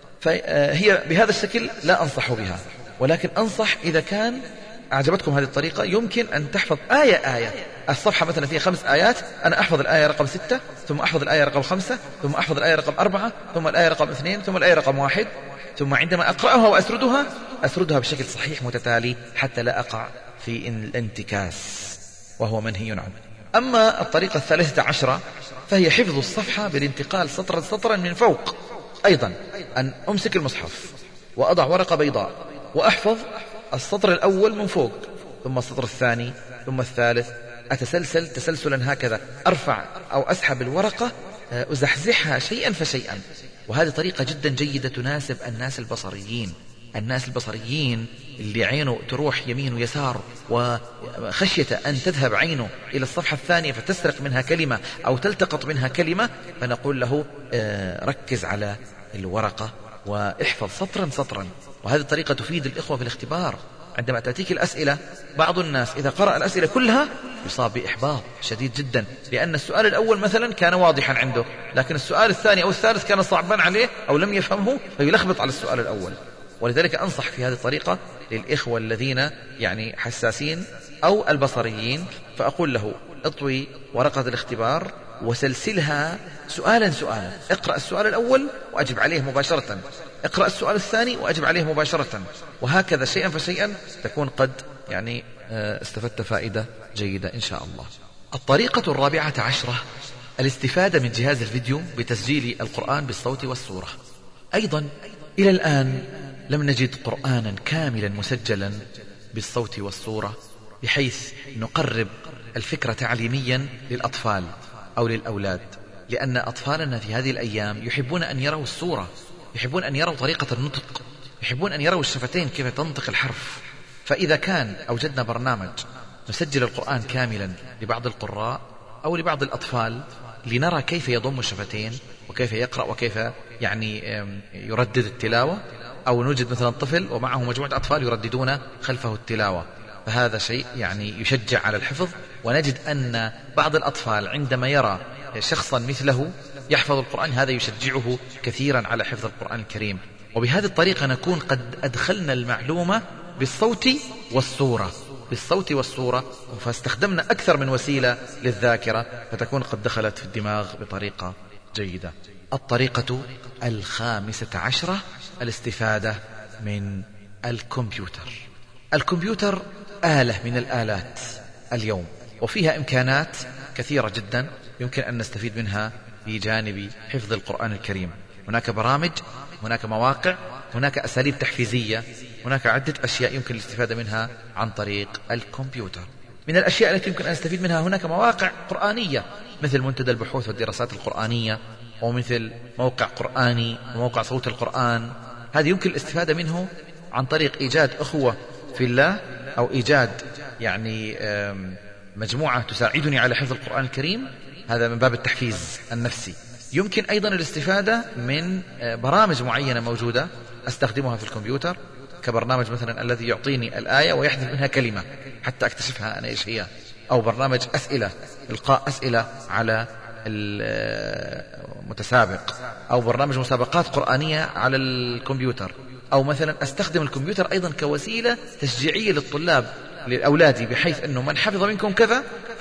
فهي بهذا الشكل لا أنصح بها، ولكن أنصح إذا كان أعجبتكم هذه الطريقة يمكن أن تحفظ آية آية. الصفحة مثلا فيها خمس آيات، أنا أحفظ الآية رقم ستة، ثم أحفظ الآية رقم خمسة، ثم أحفظ الآية رقم أربعة، ثم الآية رقم اثنين، ثم الآية رقم واحد، ثم عندما أقرأها وأسردها أسردها بشكل صحيح متتالي حتى لا أقع في الانتكاس، وهو منهي عنه. أما الطريقة الثالثة عشرة فهي حفظ الصفحة بالانتقال سطرا سطرا من فوق، أيضا أن أمسك المصحف وأضع ورقة بيضاء وأحفظ السطر الأول من فوق، ثم السطر الثاني، ثم الثالث، أتسلسل تسلسلا هكذا، أرفع أو أسحب الورقة أزحزحها شيئا فشيئا. وهذه طريقة جدا جيدة تناسب الناس البصريين، الناس البصريين اللي عينه تروح يمين ويسار وخشية أن تذهب عينه إلى الصفحة الثانية فتسرق منها كلمة أو تلتقط منها كلمة، فنقول له ركز على الورقة واحفظ سطرا سطرا. وهذه الطريقة تفيد الإخوة في الاختبار. عندما تأتيك الأسئلة بعض الناس إذا قرأ الأسئلة كلها يصاب بإحباط شديد جدا، لأن السؤال الأول مثلا كان واضحا عنده، لكن السؤال الثاني أو الثالث كان صعبا عليه أو لم يفهمه فيلخبط على السؤال الأول. ولذلك أنصح في هذه الطريقة للإخوة الذين يعني حساسين أو البصريين، فأقول له اطوي ورقة الاختبار وسلسلها سؤالا سؤالا، اقرأ السؤال الأول وأجب عليه مباشرة، اقرأ السؤال الثاني وأجب عليه مباشرة، وهكذا شيئا فشيئا تكون قد يعني استفدت فائدة جيدة إن شاء الله. الطريقة الرابعة عشرة الاستفادة من جهاز الفيديو بتسجيل القرآن بالصوت والصورة. أيضا إلى الآن لم نجد قرآنا كاملا مسجلا بالصوت والصورة بحيث نقرب الفكرة تعليميا للأطفال أو للأولاد، لأن أطفالنا في هذه الأيام يحبون أن يروا الصورة، يحبون أن يروا طريقة النطق، يحبون أن يروا الشفتين كيف تنطق الحرف. فإذا كان أوجدنا برنامج نسجل القرآن كاملا لبعض القراء أو لبعض الأطفال لنرى كيف يضم الشفتين وكيف يقرأ وكيف يعني يردد التلاوة، أو نوجد مثلا طفل ومعه مجموعة أطفال يرددون خلفه التلاوة، فهذا شيء يعني يشجع على الحفظ. ونجد أن بعض الأطفال عندما يرى شخصا مثله يحفظ القرآن هذا يشجعه كثيرا على حفظ القرآن الكريم. وبهذه الطريقة نكون قد أدخلنا المعلومة بالصوت والصورة بالصوت والصورة فاستخدمنا أكثر من وسيلة للذاكرة، فتكون قد دخلت في الدماغ بطريقة جيدة. الطريقة الخامسة عشرة الاستفادة من الكمبيوتر. الكمبيوتر آلة من الآلات اليوم، وفيها إمكانات كثيرة جدا يمكن أن نستفيد منها في جانب حفظ القرآن الكريم. هناك برامج، هناك مواقع، هناك أساليب تحفيزية، هناك عدة أشياء يمكن الاستفادة منها عن طريق الكمبيوتر. من الأشياء التي يمكن أن نستفيد منها هناك مواقع قرآنية مثل منتدى البحوث والدراسات القرآنية، ومثل موقع قرآني وموقع صوت القرآن. هذه يمكن الاستفادة منه عن طريق إيجاد أخوة في الله، أو إيجاد يعني مجموعة تساعدني على حفظ القرآن الكريم، هذا من باب التحفيز النفسي. يمكن أيضا الاستفادة من برامج معينة موجودة أستخدمها في الكمبيوتر، كبرنامج مثلا الذي يعطيني الآية ويحذف منها كلمة حتى أكتشفها أنا إيش هي، أو برنامج أسئلة، إلقاء أسئلة على المتسابق، أو برنامج مسابقات قرآنية على الكمبيوتر، أو مثلا أستخدم الكمبيوتر أيضا كوسيلة تشجيعية للطلاب لأولادي، بحيث أنه من حفظ منكم كذا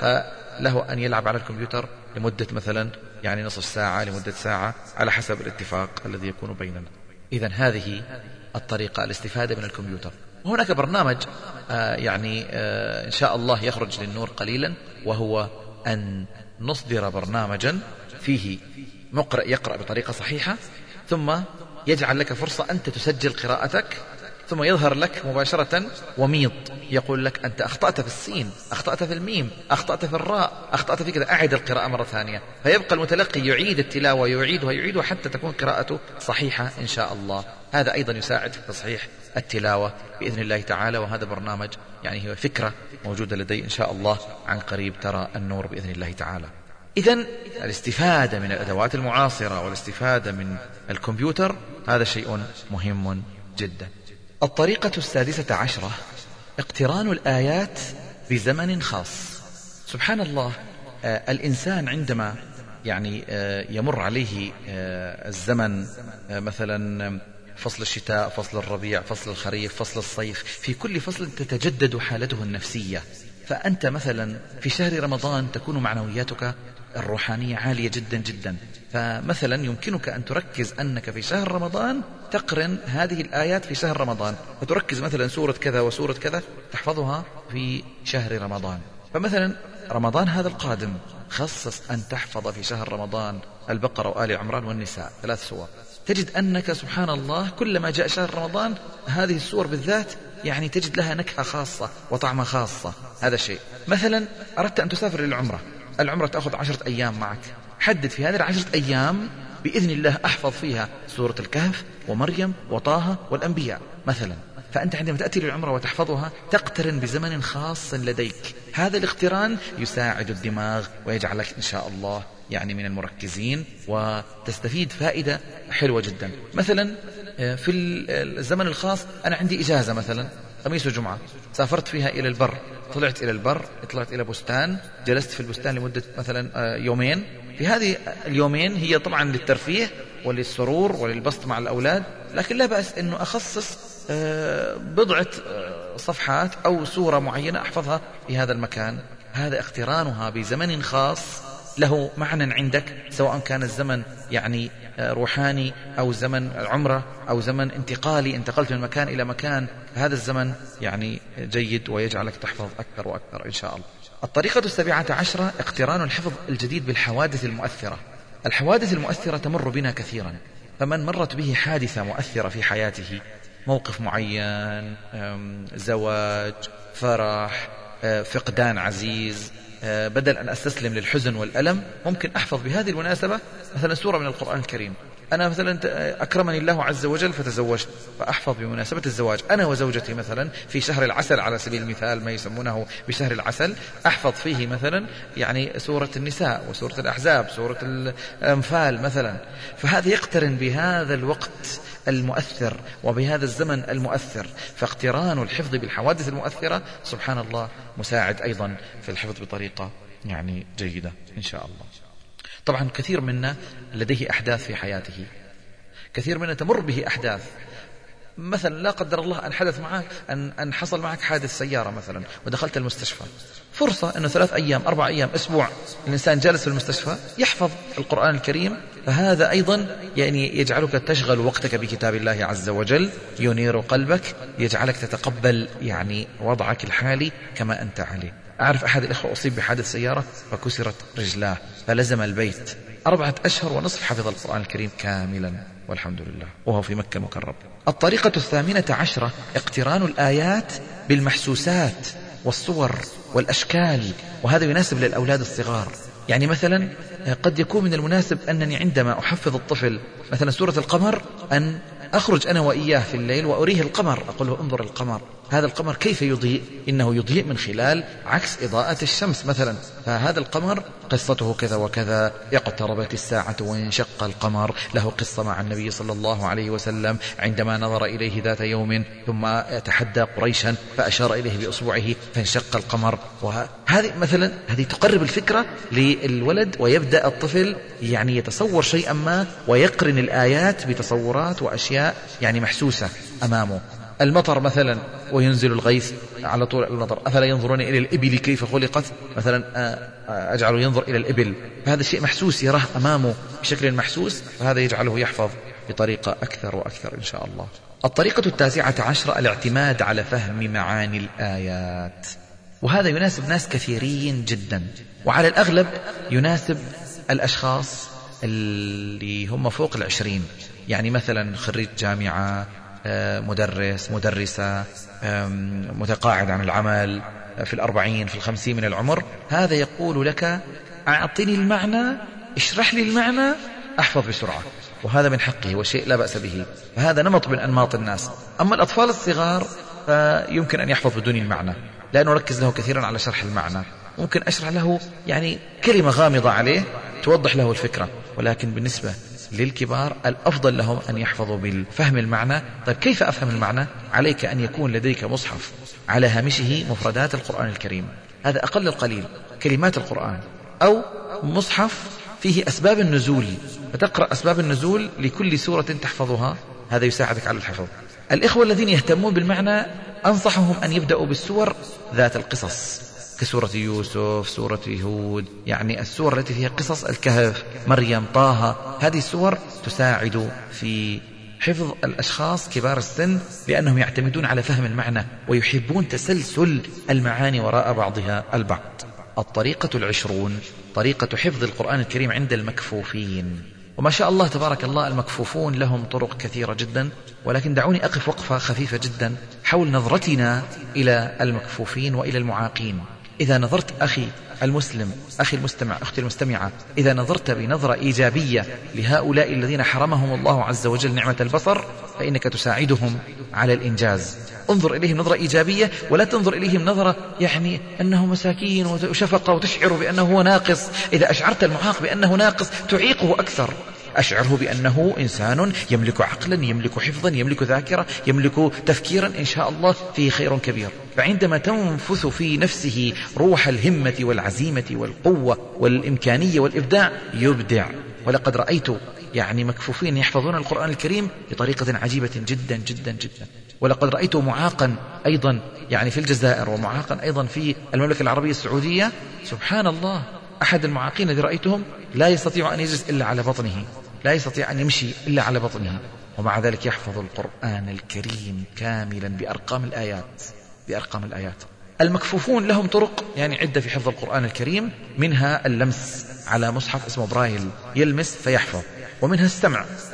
فله أن يلعب على الكمبيوتر لمدة مثلا يعني نصف ساعة لمدة ساعة على حسب الاتفاق الذي يكون بيننا. إذن هذه الطريقة الاستفادة من الكمبيوتر. وهناك برنامج آه يعني آه إن شاء الله يخرج للنور قليلا، وهو أن نصدر برنامجا فيه مقرئ يقرأ بطريقة صحيحة، ثم يجعل لك فرصة أنت تسجل قراءتك، ثم يظهر لك مباشرة وميض يقول لك أنت أخطأت في السين، أخطأت في الميم، أخطأت في الراء، أخطأت في كذا، أعد القراءة مرة ثانية. فيبقى المتلقي يعيد التلاوة يعيدها يعيدها حتى تكون قراءته صحيحة إن شاء الله. هذا أيضا يساعد في تصحيح التلاوة بإذن الله تعالى. وهذا برنامج يعني هو فكرة موجودة لدي إن شاء الله عن قريب ترى النور بإذن الله تعالى. إذن الاستفادة من الأدوات المعاصرة والاستفادة من الكمبيوتر هذا شيء مهم جدا. الطريقة السادسة عشرة اقتران الآيات بزمن خاص. سبحان الله، آه الإنسان عندما يعني آه يمر عليه آه الزمن، آه مثلا فصل الشتاء، فصل الربيع، فصل الخريف، فصل الصيف، في كل فصل تتجدد حالته النفسية. فأنت مثلا في شهر رمضان تكون معنوياتك الروحانية عالية جدا جدا، فمثلا يمكنك أن تركز أنك في شهر رمضان تقرن هذه الآيات في شهر رمضان، فتركز مثلا سورة كذا وسورة كذا تحفظها في شهر رمضان. فمثلا رمضان هذا القادم خصص أن تحفظ في شهر رمضان البقرة وآل عمران والنساء، ثلاث سور. تجد أنك سبحان الله كلما جاء شهر رمضان هذه السور بالذات يعني تجد لها نكهة خاصة وطعمة خاصة. هذا شيء. مثلا أردت أن تسافر للعمرة، العمرة تأخذ عشرة أيام معك، حدد في هذه العشرة أيام بإذن الله أحفظ فيها سورة الكهف ومريم وطه والأنبياء مثلا. فأنت عندما تأتي للعمرة وتحفظها تقترن بزمن خاص لديك. هذا الاقتران يساعد الدماغ ويجعلك إن شاء الله يعني من المركزين، وتستفيد فائدة حلوة جدا. مثلا في الزمن الخاص أنا عندي إجازة مثلا خميس وجمعة، سافرت فيها إلى البر، طلعت إلى البر، طلعت إلى بستان، جلست في البستان لمدة مثلا يومين. في هذه اليومين هي طبعا للترفيه وللسرور وللبسط مع الأولاد، لكن لا بأس أنه أخصص بضعة صفحات أو سورة معينة أحفظها في هذا المكان. هذا اقترانها بزمن خاص له معنى عندك، سواء كان الزمن يعني روحاني أو زمن عمرة أو زمن انتقالي، انتقلت من مكان إلى مكان. هذا الزمن يعني جيد ويجعلك تحفظ أكثر وأكثر إن شاء الله. الطريقة السابعة عشرة اقتران الحفظ الجديد بالحوادث المؤثرة. الحوادث المؤثرة تمر بنا كثيرا، فمن مرت به حادثة مؤثرة في حياته، موقف معين، زواج، فرح، فقدان عزيز، بدل أن أستسلم للحزن والألم ممكن أحفظ بهذه المناسبة مثلا سورة من القرآن الكريم، أنا مثلا أكرمني الله عز وجل فتزوجت فأحفظ بمناسبة الزواج أنا وزوجتي مثلا في شهر العسل على سبيل المثال، ما يسمونه بشهر العسل، أحفظ فيه مثلا يعني سورة النساء وسورة الأحزاب سورة الأنفال مثلا. فهذا يقترن بهذا الوقت المؤثر وبهذا الزمن المؤثر، فاقتران الحفظ بالحوادث المؤثرة سبحان الله مساعد أيضا في الحفظ بطريقة يعني جيدة إن شاء الله. طبعا كثير منا لديه أحداث في حياته، كثير منا تمر به أحداث، مثلا لا قدر الله أن حدث معك أن, أن حصل معك حادث سيارة مثلا ودخلت المستشفى، فرصة أنه ثلاث أيام أربع أيام أسبوع الإنسان جالس في المستشفى يحفظ القرآن الكريم، فهذا أيضا يعني يجعلك تشغل وقتك بكتاب الله عز وجل، ينير قلبك، يجعلك تتقبل يعني وضعك الحالي كما أنت عليه. أعرف أحد الإخوة أصيب بحادث سيارة فكسرت رجلاه فلزم البيت أربعة أشهر ونصف حفظ القرآن الكريم كاملا والحمد لله وهو في مكة المكرمة. الطريقة الثامنة عشرة اقتران الآيات بالمحسوسات والصور والأشكال، وهذا يناسب للأولاد الصغار. يعني مثلا قد يكون من المناسب أنني عندما أحفظ الطفل مثلا سورة القمر أن أخرج أنا وإياه في الليل وأريه القمر، أقول له انظر القمر، هذا القمر كيف يضيء؟ إنه يضيء من خلال عكس إضاءة الشمس مثلا، فهذا القمر قصته كذا وكذا، اقتربت الساعة وانشق القمر، له قصة مع النبي صلى الله عليه وسلم عندما نظر إليه ذات يوم ثم تحدى قريشا فأشار إليه بأصبعه فانشق القمر. وهذه مثلا هذه تقرب الفكرة للولد ويبدأ الطفل يعني يتصور شيئا ما ويقرن الآيات بتصورات وأشياء يعني محسوسة أمامه. المطر مثلا وينزل الغيث على طول المطر، أفلا ينظرون إلى الإبل كيف خلقت مثلا، أجعله ينظر إلى الإبل، فهذا شيء محسوس يراه أمامه بشكل محسوس، فهذا يجعله يحفظ بطريقة أكثر وأكثر إن شاء الله. الطريقة التاسعة عشرة الاعتماد على فهم معاني الآيات، وهذا يناسب ناس كثيرين جدا، وعلى الأغلب يناسب الأشخاص اللي هم فوق العشرين، يعني مثلا خريج جامعة، مدرس مدرسة، متقاعد عن العمل، في الأربعين في الخمسين من العمر، هذا يقول لك أعطني المعنى، اشرح لي المعنى، أحفظ بسرعة، وهذا من حقه وشيء لا بأس به، فهذا نمط من أنماط الناس. أما الأطفال الصغار فيمكن أن يحفظ بدون المعنى، لا نركز له كثيرا على شرح المعنى، ممكن أشرح له يعني كلمة غامضة عليه توضح له الفكرة، ولكن بالنسبة للكبار الأفضل لهم أن يحفظوا بالفهم المعنى. طيب كيف أفهم المعنى؟ عليك أن يكون لديك مصحف على هامشه مفردات القرآن الكريم، هذا أقل القليل كلمات القرآن، أو مصحف فيه أسباب النزول فتقرأ أسباب النزول لكل سورة تحفظها، هذا يساعدك على الحفظ. الإخوة الذين يهتمون بالمعنى أنصحهم أن يبدأوا بالسور ذات القصص كسورة يوسف، سورة هود، يعني السور التي فيها قصص، الكهف، مريم، طه، هذه السور تساعد في حفظ الأشخاص كبار السن لأنهم يعتمدون على فهم المعنى ويحبون تسلسل المعاني وراء بعضها البعض. الطريقة العشرون طريقة حفظ القرآن الكريم عند المكفوفين، وما شاء الله تبارك الله المكفوفون لهم طرق كثيرة جدا، ولكن دعوني أقف وقفة خفيفة جدا حول نظرتنا إلى المكفوفين وإلى المعاقين. إذا نظرت أخي المسلم، أخي المستمع، أختي المستمعة، إذا نظرت بنظرة إيجابية لهؤلاء الذين حرمهم الله عز وجل نعمة البصر فإنك تساعدهم على الإنجاز. انظر إليهم نظرة إيجابية، ولا تنظر إليهم نظرة يعني أنه مساكين وشفقة وتشعر بأنه هو ناقص. إذا أشعرت المعاق بأنه ناقص تعيقه أكثر، أشعره بأنه إنسان يملك عقلا، يملك حفظا، يملك ذاكرة، يملك تفكيرا، إن شاء الله فيه خير كبير. فعندما تنفث في نفسه روح الهمة والعزيمة والقوة والإمكانية والإبداع يبدع. ولقد رأيت يعني مكفوفين يحفظون القرآن الكريم بطريقة عجيبة جدا جدا جدا. ولقد رأيت معاقا أيضا يعني في الجزائر، ومعاقا أيضا في المملكة العربية السعودية، سبحان الله، أحد المعاقين الذي رأيتهم لا يستطيع أن يجلس إلا على بطنه، لا يستطيع أن يمشي إلا على بطنه، ومع ذلك يحفظ القرآن الكريم كاملا بأرقام الآيات بأرقام الآيات. المكفوفون لهم طرق يعني عدة في حفظ القرآن الكريم، منها اللمس على مصحف اسمه برايل، يلمس فيحفظ، ومنها السمع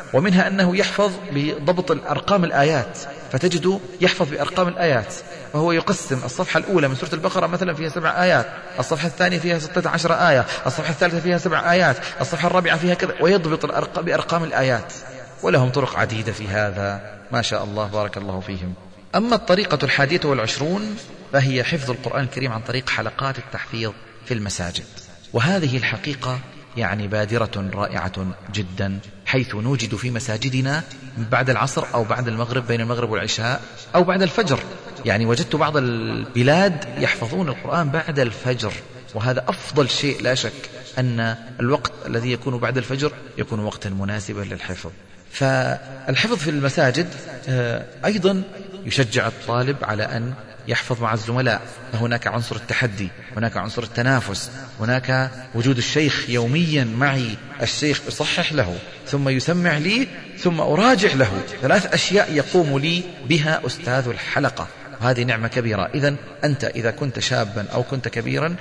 ومنها أنه يحفظ بضبط الأرقام الآيات، فتجد يحفظ بأرقام الآيات، فهو يقسم الصفحة الأولى من سورة البقرة مثلا فيها سبع آيات، الصفحة الثانية فيها ستة عشر آية، الصفحة الثالثة فيها سبع آيات، الصفحة الرابعة فيها كذا، ويضبط الأرقام بأرقام الآيات. ولهم طرق عديدة في هذا ما شاء الله بارك الله فيهم. أما الطريقة الحادية والعشرون فهي حفظ القرآن الكريم عن طريق حلقات التحفيظ في المساجد، وهذه الحقيقة يعني بادرة رائعة جدا، حيث نوجد في مساجدنا بعد العصر أو بعد المغرب، بين المغرب والعشاء أو بعد الفجر. يعني وجدت بعض البلاد يحفظون القرآن بعد الفجر، وهذا أفضل شيء. لا شك أن الوقت الذي يكون بعد الفجر يكون وقتا مناسبا للحفظ. فالحفظ في المساجد أيضا يشجع الطالب على أن يحفظ مع الزملاء، فهناك عنصر التحدي، هناك عنصر التنافس، هناك وجود الشيخ يوميا معي، الشيخ يصحح له ثم يسمع لي ثم أراجع له، ثلاث أشياء يقوم لي بها أستاذ الحلقة، وهذه نعمة كبيرة. إذن أنت إذا كنت شابا أو كنت كبيرا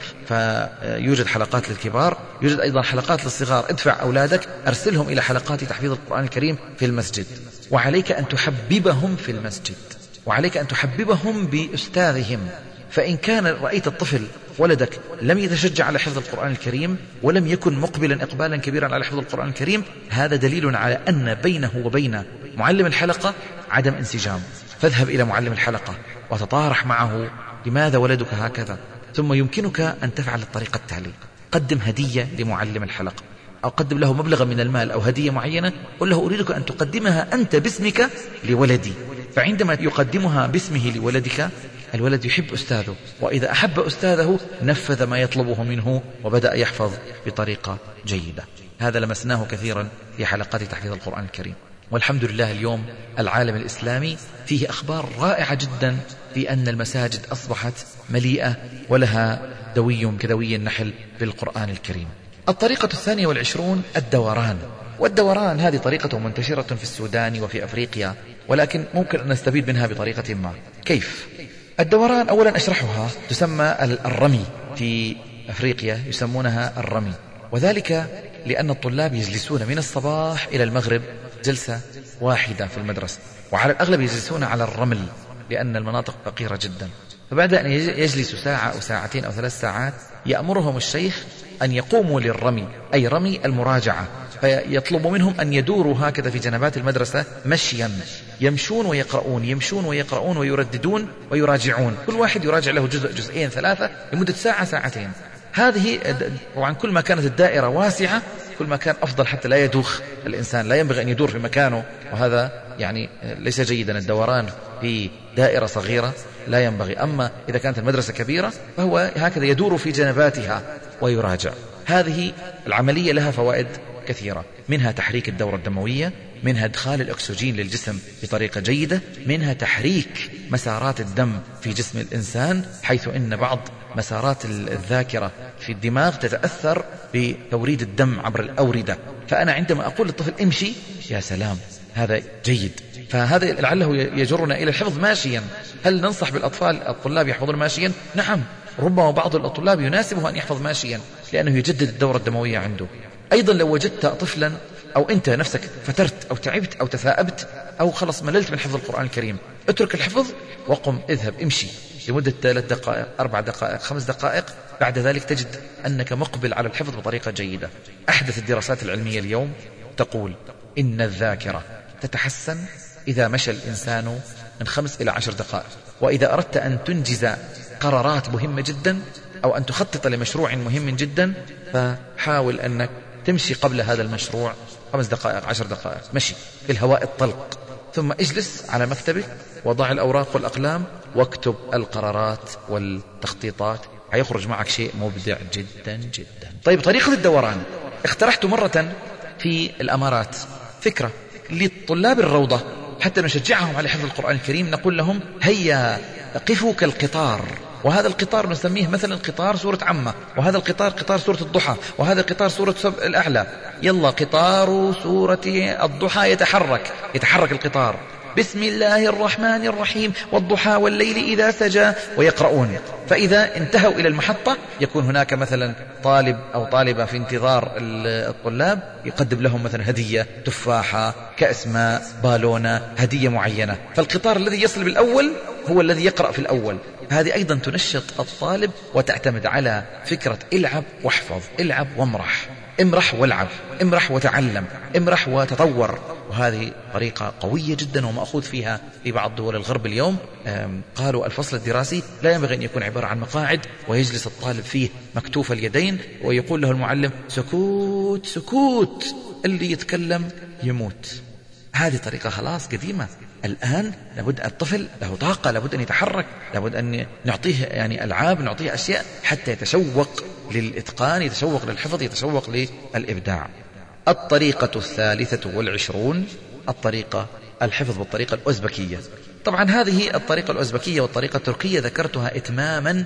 فيوجد حلقات للكبار، يوجد أيضا حلقات للصغار. ادفع أولادك أرسلهم إلى حلقات تحفيظ القرآن الكريم في المسجد، وعليك أن تحببهم في المسجد، وعليك أن تحببهم بأستاذهم. فإن كان رأيت الطفل ولدك لم يتشجع على حفظ القرآن الكريم ولم يكن مقبلا إقبالا كبيرا على حفظ القرآن الكريم، هذا دليل على أن بينه وبين معلم الحلقة عدم انسجام. فاذهب إلى معلم الحلقة وتطارح معه لماذا ولدك هكذا، ثم يمكنك أن تفعل الطريقة التالية: قدم هدية لمعلم الحلقة، أو قدم له مبلغا من المال أو هدية معينة، قل له أريدك أن تقدمها أنت باسمك لولدي. فعندما يقدمها باسمه لولدك الولد يحب أستاذه، وإذا أحب أستاذه نفذ ما يطلبه منه وبدأ يحفظ بطريقة جيدة. هذا لمسناه كثيرا في حلقات تحفيظ القرآن الكريم. والحمد لله اليوم العالم الإسلامي فيه أخبار رائعة جدا في أن المساجد أصبحت مليئة ولها دوي كدوي النحل بالقرآن الكريم. الطريقة الثانية والعشرون الدوران. والدوران هذه طريقة منتشرة في السودان وفي أفريقيا، ولكن ممكن أن نستفيد منها بطريقة ما. كيف؟ الدوران أولا أشرحها، تسمى الرمي، في أفريقيا يسمونها الرمي، وذلك لأن الطلاب يجلسون من الصباح إلى المغرب جلسة واحدة في المدرسة، وعلى الأغلب يجلسون على الرمل لأن المناطق فقيرة جدا. فبعد أن يجلسوا ساعة أو ساعتين أو ثلاث ساعات يأمرهم الشيخ أن يقوموا للرمي، أي رمي المراجعة، فيطلب منهم أن يدوروا هكذا في جنبات المدرسة مشيا، يمشون ويقرؤون، يمشون ويقرؤون ويرددون ويراجعون، كل واحد يراجع له جزء جزئين ثلاثة لمدة ساعة ساعتين. هذه وعن كل ما كانت الدائرة واسعة كل ما كان أفضل حتى لا يدوخ الإنسان، لا ينبغي أن يدور في مكانه، وهذا يعني ليس جيدا. الدوران في دائرة صغيرة لا ينبغي، أما إذا كانت المدرسة كبيرة فهو هكذا يدور في جنباتها ويراجع. هذه العملية لها فوائد كثيرة، منها تحريك الدورة الدموية، منها إدخال الأكسجين للجسم بطريقة جيدة، منها تحريك مسارات الدم في جسم الإنسان، حيث إن بعض مسارات الذاكرة في الدماغ تتأثر بتوريد الدم عبر الأوردة. فأنا عندما أقول للطفل امشي، يا سلام هذا جيد. فهذا لعله يجرنا إلى الحفظ ماشيا. هل ننصح بالأطفال الطلاب يحفظون ماشيا؟ نعم، ربما بعض الطلاب يناسبه أن يحفظ ماشيا لأنه يجدد الدورة الدموية عنده. أيضا لو وجدت طفلا أو أنت نفسك فترت أو تعبت أو تثاءبت أو خلص مللت من حفظ القرآن الكريم، اترك الحفظ وقم اذهب امشي لمدة ثلاث دقائق أربع دقائق خمس دقائق، بعد ذلك تجد أنك مقبل على الحفظ بطريقة جيدة. أحدث الدراسات العلمية اليوم تقول إن الذاكرة تتحسن إذا مشى الإنسان من خمس إلى عشر دقائق، وإذا أردت أن تنجز قرارات مهمة جدا أو أن تخطط لمشروع مهم جدا فحاول أنك تمشي قبل هذا المشروع خمس دقائق عشر دقائق مشي في الهواء الطلق، ثم اجلس على مكتبك وضع الأوراق والأقلام واكتب القرارات والتخطيطات، هيخرج معك شيء مبدع جدا جدا. طيب، طريقة الدوران اقترحت مرة في الأمارات فكرة لطلاب الروضة حتى نشجعهم على حفظ القرآن الكريم. نقول لهم هيا قفوا كالقطار، وهذا القطار نسميه مثلا قطار سورة عمة، وهذا القطار قطار سورة الضحى، وهذا قطار سورة سبع الأعلى. يلا قطار سورة الضحى يتحرك، يتحرك القطار بسم الله الرحمن الرحيم والضحى والليل إذا سجى، ويقرؤون. فإذا انتهوا إلى المحطة يكون هناك مثلا طالب أو طالبة في انتظار الطلاب، يقدم لهم مثلا هدية، تفاحة، كأس ماء، بالونة، هدية معينة. فالقطار الذي يصل بالأول هو الذي يقرأ في الأول. هذه أيضا تنشط الطالب وتعتمد على فكرة العب واحفظ، العب وامرح، امرح والعب، امرح وتعلم، امرح وتطور. وهذه طريقة قوية جدا ومأخوذ فيها في بعض دول الغرب اليوم. قالوا الفصل الدراسي لا ينبغي أن يكون عبارة عن مقاعد ويجلس الطالب فيه مكتوف اليدين ويقول له المعلم سكوت سكوت، اللي يتكلم يموت. هذه طريقة خلاص قديمة. الآن لابد الطفل له طاقة، لابد أن يتحرك، لابد أن نعطيه يعني ألعاب، نعطيه أشياء حتى يتشوق للإتقان، يتشوق للحفظ، يتشوق للإبداع. الطريقة الثالثة والعشرون الطريقة الحفظ بالطريقة الأوزبكية. طبعا هذه الطريقة الأوزبكية والطريقة التركية ذكرتها إتماما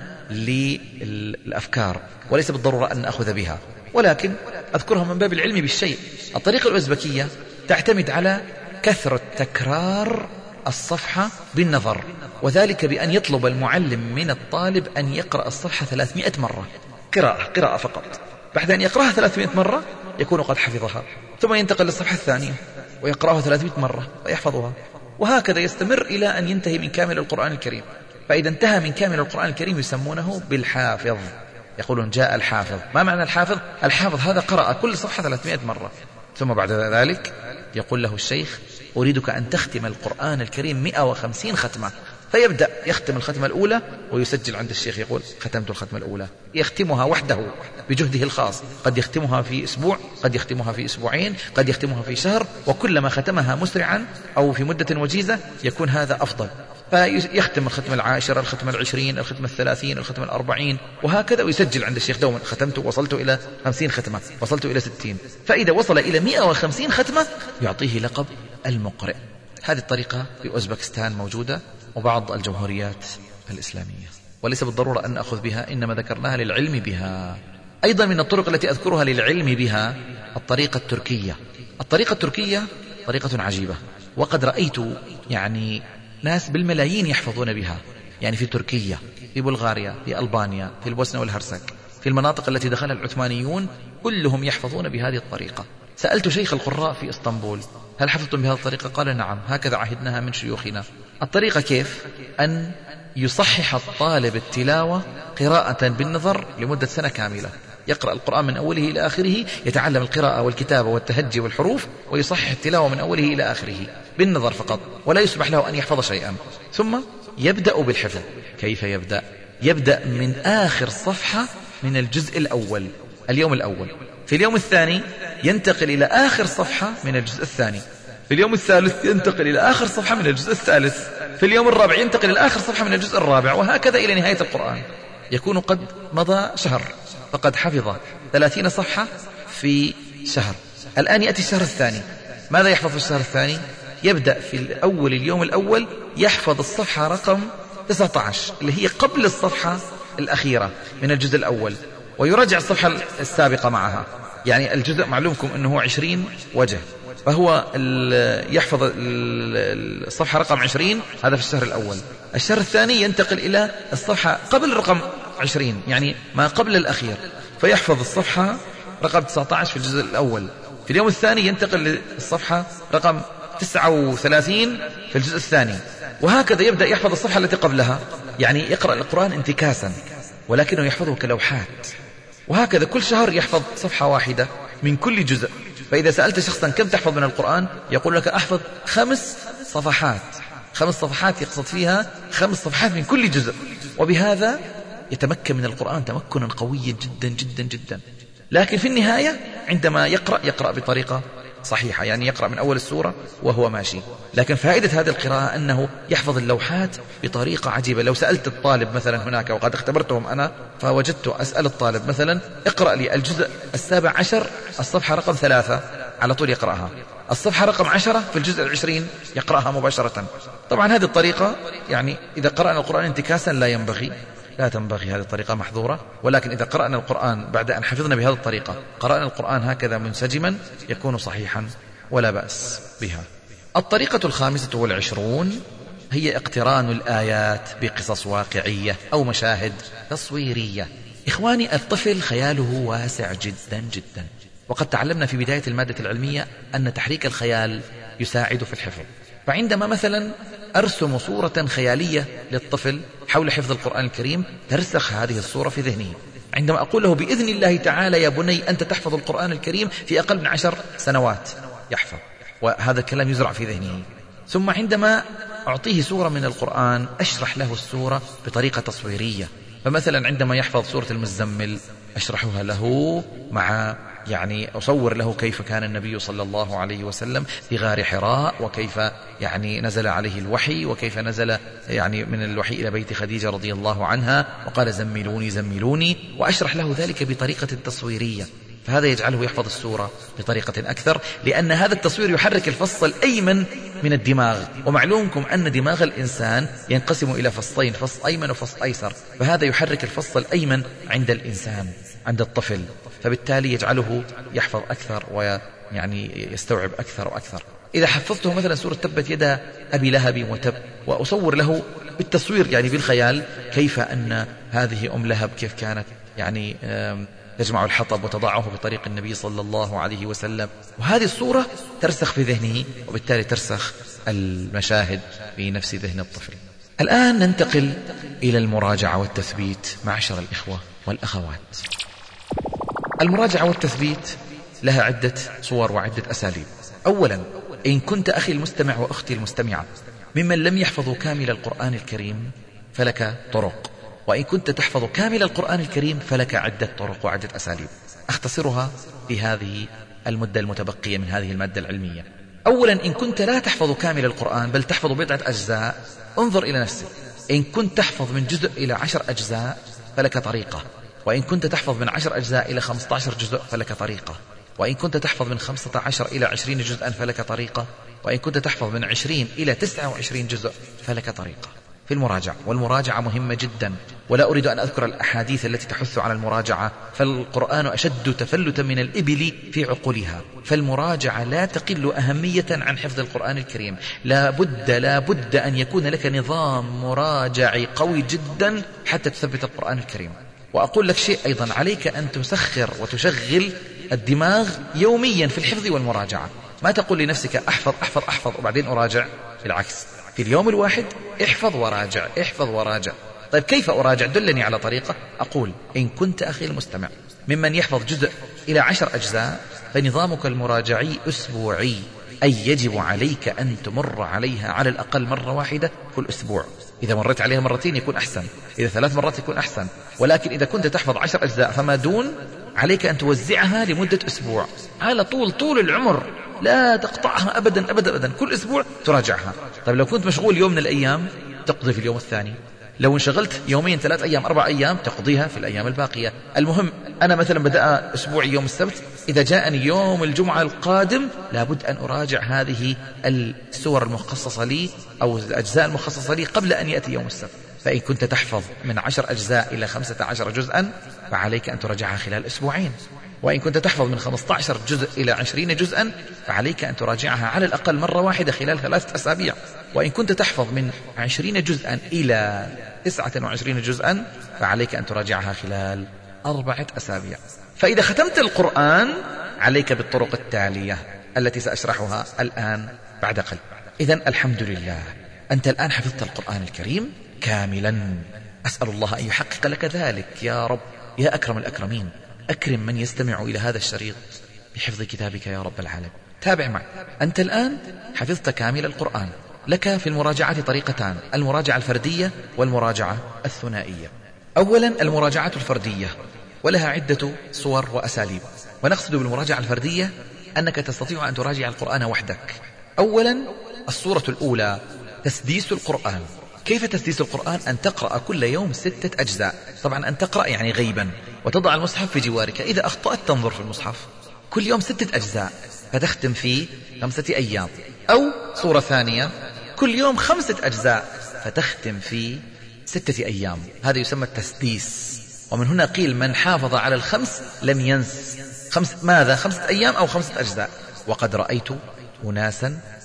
للأفكار، وليس بالضرورة أن نأخذ بها، ولكن أذكرها من باب العلم بالشيء. الطريقة الأوزبكية تعتمد على كثرة تكرار الصفحة بالنظر، وذلك بأن يطلب المعلم من الطالب أن يقرأ الصفحة ثلاثمائة مرة، قراءة قراءة فقط. بعد أن يقرأها ثلاثمائة مرة يكون قد حفظها، ثم ينتقل للصفحة الثانية ويقرأها ثلاثمائة مرة ويحفظها، وهكذا يستمر إلى أن ينتهي من كامل القرآن الكريم. فإذا انتهى من كامل القرآن الكريم يسمونه بالحافظ، يقولون جاء الحافظ. ما معنى الحافظ؟ الحافظ هذا قرأ كل صفحة ثلاثمائة مرة، ثم بعد ذلك يقول له الشيخ أريدك أن تختم القرآن الكريم مئة وخمسين ختمة. فيبدأ يختم الختمة الأولى ويسجل عند الشيخ، يقول ختمت الختمة الأولى، يختمها وحده بجهده الخاص، قد يختمها في أسبوع، قد يختمها في أسبوعين، قد يختمها في شهر، وكلما ختمها مسرعا أو في مدة وجيزة يكون هذا أفضل. فيختم الختمة العاشرة، الختمة العشرين، الختمة الثلاثين، الختمة الأربعين، وهكذا، ويسجل عند الشيخ دوما ختمت، وصلت إلى خمسين ختمة، وصلت إلى ستين. فإذا وصل إلى مئة وخمسين ختمة يعطيه لقب المقرئ. هذه الطريقة في أوزبكستان موجودة وبعض الجمهوريات الإسلامية، وليس بالضرورة أن نأخذ بها، إنما ذكرناها للعلم بها. أيضا من الطرق التي أذكرها للعلم بها الطريقة التركية. الطريقة التركية طريقة عجيبة، وقد رأيت يعني ناس بالملايين يحفظون بها، يعني في تركيا، في بلغاريا، في ألبانيا، في البوسنة والهرسك، في المناطق التي دخلها العثمانيون كلهم يحفظون بهذه الطريقة. سألت شيخ القراء في إسطنبول هل حفظتم بهذه الطريقة؟ قال نعم، هكذا عهدناها من شيوخنا. الطريقة كيف؟ أن يصحح الطالب التلاوة قراءة بالنظر لمدة سنة كاملة، يقرأ القرآن من أوله إلى آخره، يتعلم القراءة والكتابة والتهجي والحروف، ويصحح التلاوة من أوله إلى آخره بالنظر فقط، ولا يسمح له أن يحفظ شيئا. ثم يبدأ بالحفظ. كيف يبدأ؟ يبدأ من آخر صفحة من الجزء الأول اليوم الأول، في اليوم الثاني ينتقل إلى آخر صفحة من الجزء الثاني، في اليوم الثالث ينتقل إلى آخر صفحة من الجزء الثالث، في اليوم الرابع ينتقل إلى آخر صفحة من الجزء الرابع، وهكذا إلى نهاية القرآن. يكون قد مضى شهر فقد حفظ ثلاثين صفحة في شهر. الآن يأتي الشهر الثاني، ماذا يحفظ في الشهر الثاني؟ يبدأ في الأول اليوم الأول يحفظ الصفحة رقم تسعة عشر اللي هي قبل الصفحة الأخيرة من الجزء الأول، ويراجع الصفحة السابقة معها. يعني الجزء معلومكم أنه عشرين وجه، فهو يحفظ الصفحة رقم عشرين، هذا في الشهر الأول. الشهر الثاني ينتقل إلى الصفحة قبل رقم عشرين، يعني ما قبل الأخير، فيحفظ الصفحة رقم تسعة عشر في الجزء الأول. في اليوم الثاني ينتقل للصفحة رقم تسعة وثلاثين في الجزء الثاني، وهكذا يبدأ يحفظ الصفحة التي قبلها. يعني يقرأ القرآن انتكاسا، ولكنه يحفظه كلوحات، وهكذا كل شهر يحفظ صفحة واحدة من كل جزء. فإذا سألت شخصا كم تحفظ من القرآن يقول لك أحفظ خمس صفحات. خمس صفحات يقصد فيها خمس صفحات من كل جزء، وبهذا يتمكن من القرآن تمكنا قويا جدا جدا جدا. لكن في النهاية عندما يقرأ يقرأ بطريقة صحيحة، يعني يقرأ من أول السورة وهو ماشي. لكن فائدة هذه القراءة أنه يحفظ اللوحات بطريقة عجيبة. لو سألت الطالب مثلا هناك، وقد اختبرتهم أنا، فوجدت أسأل الطالب مثلا اقرأ لي الجزء السابع عشر الصفحة رقم ثلاثة، على طول يقرأها. الصفحة رقم عشرة في الجزء العشرين يقرأها مباشرة. طبعا هذه الطريقة يعني إذا قرأنا القرآن انتكاسا لا ينبغي، لا تنبغي هذه الطريقة، محظورة. ولكن إذا قرأنا القرآن بعد أن حفظنا بهذه الطريقة، قرأنا القرآن هكذا منسجما، يكون صحيحا ولا بأس بها. الطريقة الخامسة والعشرون هي اقتران الآيات بقصص واقعية أو مشاهد تصويرية. إخواني، الطفل خياله واسع جدا جدا، وقد تعلمنا في بداية المادة العلمية أن تحريك الخيال يساعد في الحفظ. فعندما مثلا أرسم صورة خيالية للطفل حول حفظ القرآن الكريم ترسخ هذه الصورة في ذهنه. عندما أقول له بإذن الله تعالى يا بني أنت تحفظ القرآن الكريم في أقل من عشر سنوات، يحفظ، وهذا الكلام يزرع في ذهنه. ثم عندما أعطيه سورة من القرآن أشرح له السورة بطريقة تصويرية. فمثلا عندما يحفظ سورة المزمل أشرحها له مع يعني أصور له كيف كان النبي صلى الله عليه وسلم في غار حراء، وكيف يعني نزل عليه الوحي، وكيف نزل يعني من الوحي إلى بيت خديجة رضي الله عنها وقال زملوني زملوني، وأشرح له ذلك بطريقة تصويرية. فهذا يجعله يحفظ السورة بطريقة أكثر، لأن هذا التصوير يحرك الفص الأيمن من الدماغ، ومعلومكم أن دماغ الإنسان ينقسم إلى فصين، فص أيمن وفص أيسر، فهذا يحرك الفص الأيمن عند الإنسان عند الطفل، فبالتالي يجعله يحفظ أكثر ويعني يستوعب أكثر وأكثر. إذا حفظته مثلا سورة تبت يدا أبي لهب وتب، وأصور له بالتصوير يعني بالخيال كيف أن هذه أم لهب كيف كانت يعني تجمع الحطب وتضعه بطريق النبي صلى الله عليه وسلم، وهذه الصورة ترسخ في ذهنه، وبالتالي ترسخ المشاهد في نفس ذهن الطفل. الآن ننتقل إلى المراجعة والتثبيت معشر الإخوة والأخوات. المراجعة والتثبيت لها عدة صور وعدة أساليب. أولا، إن كنت أخي المستمع وأختي المستمعة ممن لم يحفظوا كامل القرآن الكريم فلك طرق، وإن كنت تحفظ كامل القرآن الكريم فلك عدة طرق وعدة أساليب أختصرها في هذه المدة المتبقية من هذه المادة العلمية. أولا، إن كنت لا تحفظ كامل القرآن بل تحفظ بضعة أجزاء، انظر إلى نفسك. إن كنت تحفظ من جزء إلى عشر أجزاء فلك طريقة، وإن كنت تحفظ من عشر أجزاء إلى خمسة عشر جزء فلك طريقة، وإن كنت تحفظ من خمسة عشر إلى عشرين جزءا فلك طريقة، وإن كنت تحفظ من عشرين إلى تسعة وعشرين جزء فلك طريقة في المراجعة. والمراجعة مهمة جدا، ولا أريد أن أذكر الأحاديث التي تحث على المراجعة، فالقرآن أشد تفلتا من الإبل في عقولها، فالمراجعة لا تقل أهمية عن حفظ القرآن الكريم. لا بد لا بد أن يكون لك نظام مراجعي قوي جدا حتى تثبت القرآن الكريم. وأقول لك شيء أيضا، عليك أن تسخر وتشغل الدماغ يوميا في الحفظ والمراجعة. ما تقول لنفسك أحفظ أحفظ أحفظ وبعدين أراجع، بالعكس، في اليوم الواحد احفظ وراجع احفظ وراجع. طيب كيف أراجع؟ دلني على طريقة. أقول إن كنت أخي المستمع ممن يحفظ جزء إلى عشر أجزاء فنظامك المراجعي أسبوعي، أي يجب عليك أن تمر عليها على الأقل مرة واحدة كل أسبوع. إذا مريت عليها مرتين يكون أحسن، إذا ثلاث مرات يكون أحسن، ولكن إذا كنت تحفظ عشر أجزاء فما دون عليك أن توزعها لمدة أسبوع على طول طول العمر، لا تقطعها أبدا أبدا أبدا، كل أسبوع تراجعها. طيب لو كنت مشغول يوم من الأيام تقضي في اليوم الثاني، لو انشغلت يومين ثلاث أيام أربع أيام تقضيها في الأيام الباقية. المهم أنا مثلا بدأ أسبوعي يوم السبت، إذا جاءني يوم الجمعة القادم لابد أن أراجع هذه السور المخصصة لي أو الأجزاء المخصصة لي قبل أن يأتي يوم السبت. فإن كنت تحفظ من عشر أجزاء إلى خمسة عشر جزءا فعليك أن تراجعها خلال أسبوعين، وإن كنت تحفظ من خمسة عشر جزء إلى عشرين جزءا فعليك أن تراجعها على الأقل مرة واحدة خلال ثلاثة أسابيع، وإن كنت تحفظ من عشرين جزءا إلى تسعة وعشرين جزءا فعليك أن تراجعها خلال أربعة أسابيع. فإذا ختمت القرآن عليك بالطرق التالية التي سأشرحها الآن بعد قليل. إذن الحمد لله أنت الآن حفظت القرآن الكريم كاملا، أسأل الله أن يحقق لك ذلك يا رب يا أكرم الأكرمين. أكرم من يستمع إلى هذا الشريط بحفظ كتابك يا رب العالمين. تابع معي، أنت الآن حفظت كامل القرآن. لك في المراجعة طريقتان، المراجعة الفردية والمراجعة الثنائية. أولا المراجعة الفردية ولها عدة صور وأساليب، ونقصد بالمراجعة الفردية أنك تستطيع أن تراجع القرآن وحدك. أولا الصورة الأولى تسديس القرآن. كيف تسديس القرآن؟ أن تقرأ كل يوم ستة أجزاء، طبعا أن تقرأ يعني غيبا، وتضع المصحف في جوارك، إذا أخطأت تنظر في المصحف. كل يوم ستة أجزاء فتختم في خمسة أيام. أو صورة ثانية كل يوم خمسة أجزاء فتختم في ستة أيام، هذا يسمى التسديس. ومن هنا قيل من حافظ على الخمس لم ينس. خمس ماذا؟ خمسة أيام أو خمسة أجزاء. وقد رأيت أناسا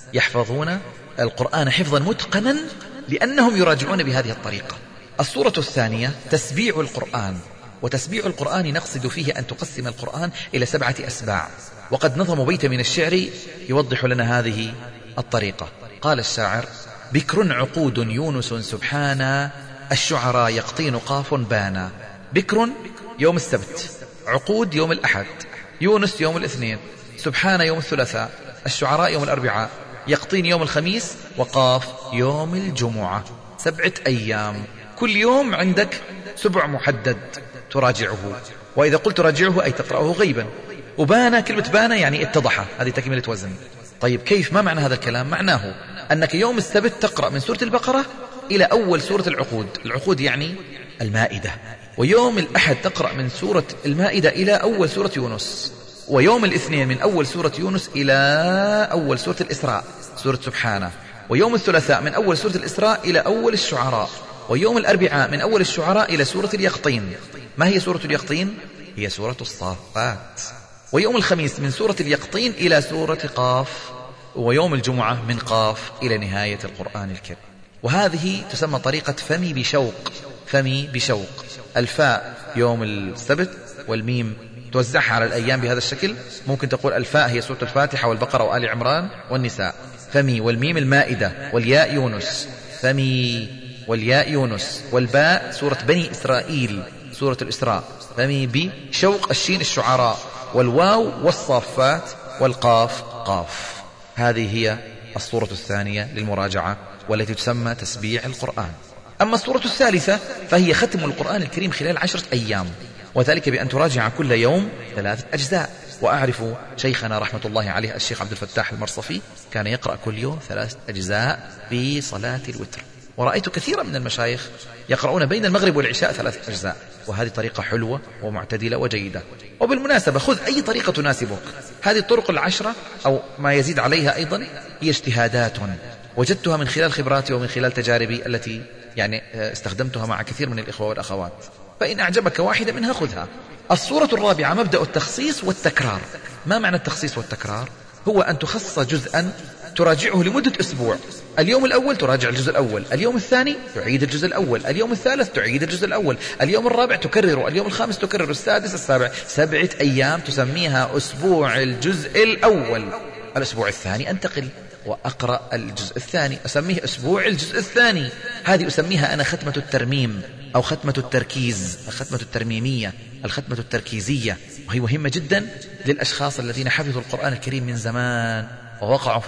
يحفظون القرآن حفظا متقنا لأنهم يراجعون بهذه الطريقة. الصورة الثانية تسبيع القرآن، وتسبيع القرآن نقصد فيه أن تقسم القرآن إلى سبعة أسباع. وقد نظم بيت من الشعر يوضح لنا هذه الطريقة. قال الشاعر: بكر عقود يونس سبحانا، الشعراء يقطين قاف بانا. بكر يوم السبت، عقود يوم الأحد، يونس يوم الاثنين، سبحان يوم الثلاثاء، الشعراء يوم الأربعاء، يقطين يوم الخميس، وقاف يوم الجمعة. سبعة أيام، كل يوم عندك سبع محدد تراجعه، وإذا قلت تراجعه أي تقرأه غيبا. وبانا، كلمة بانا يعني اتضح، هذه تكملة وزن. طيب كيف؟ ما معنى هذا الكلام؟ معناه أنك يوم السبت تقرأ من سورة البقرة إلى أول سورة العقود، العقود يعني المائدة. ويوم الأحد تقرأ من سورة المائدة إلى أول سورة يونس. ويوم الاثنين من أول سورة يونس إلى أول سورة الإسراء، سورة سبحانه. ويوم الثلاثاء من أول سورة الإسراء إلى أول الشعراء. ويوم الأربعاء من أول الشعراء إلى سورة اليقطين. ما هي سورة اليقطين؟ هي سورة الصافات. ويوم الخميس من سورة اليقطين إلى سورة قاف. ويوم الجمعة من قاف إلى نهاية القرآن الكريم. وهذه تسمى طريقة فمي بشوق. فمي بشوق، الفاء يوم السبت، والميم توزعها على الأيام بهذا الشكل. ممكن تقول الفاء هي سورة الفاتحة والبقرة وآل عمران والنساء، فمي، والميم المائدة، والياء يونس، فمي والياء يونس، والباء سورة بني إسرائيل، سورة الإسراء، فمي بشوق الشين الشعراء، والواو والصافات، والقاف قاف. هذه هي الصورة الثانية للمراجعة والتي تسمى تسبيع القرآن. أما الصورة الثالثة فهي ختم القرآن الكريم خلال عشرة أيام، وذلك بأن تراجع كل يوم ثلاثة أجزاء. وأعرف شيخنا رحمة الله عليه الشيخ عبد الفتاح المرصفي كان يقرأ كل يوم ثلاثة أجزاء في صلاة الوتر، ورأيت كثيرا من المشايخ يقرؤون بين المغرب والعشاء ثلاثة أجزاء، وهذه طريقة حلوة ومعتدلة وجيدة. وبالمناسبة خذ أي طريقة تناسبك. هذه الطرق العشرة أو ما يزيد عليها أيضا هي اجتهادات وجدتها من خلال خبراتي ومن خلال تجاربي التي يعني استخدمتها مع كثير من الإخوة والأخوات، فإن أعجبك واحدة منها خذها. الصورة الرابعة مبدأ التخصيص والتكرار. ما معنى التخصيص والتكرار؟ هو أن تخصص جزءا تراجعه لمدة أسبوع. اليوم الأول تراجع الجزء الأول، اليوم الثاني تعيد الجزء الأول، اليوم الثالث تعيد الجزء الأول، اليوم الرابع تكرره، اليوم الخامس تكرر، السادس، السابع. سبعة أيام تسميها أسبوع الجزء الأول. الأسبوع الثاني أنتقل وأقرأ الجزء الثاني، أسميه أسبوع الجزء الثاني. هذه أسميها أنا ختمة الترميم أو ختمة التركيز، الختمة الترميمية، الختمة التركيزية، وهي مهمة جدا للأشخاص الذين حفظوا القرآن الكريم من زمان ووقعوا في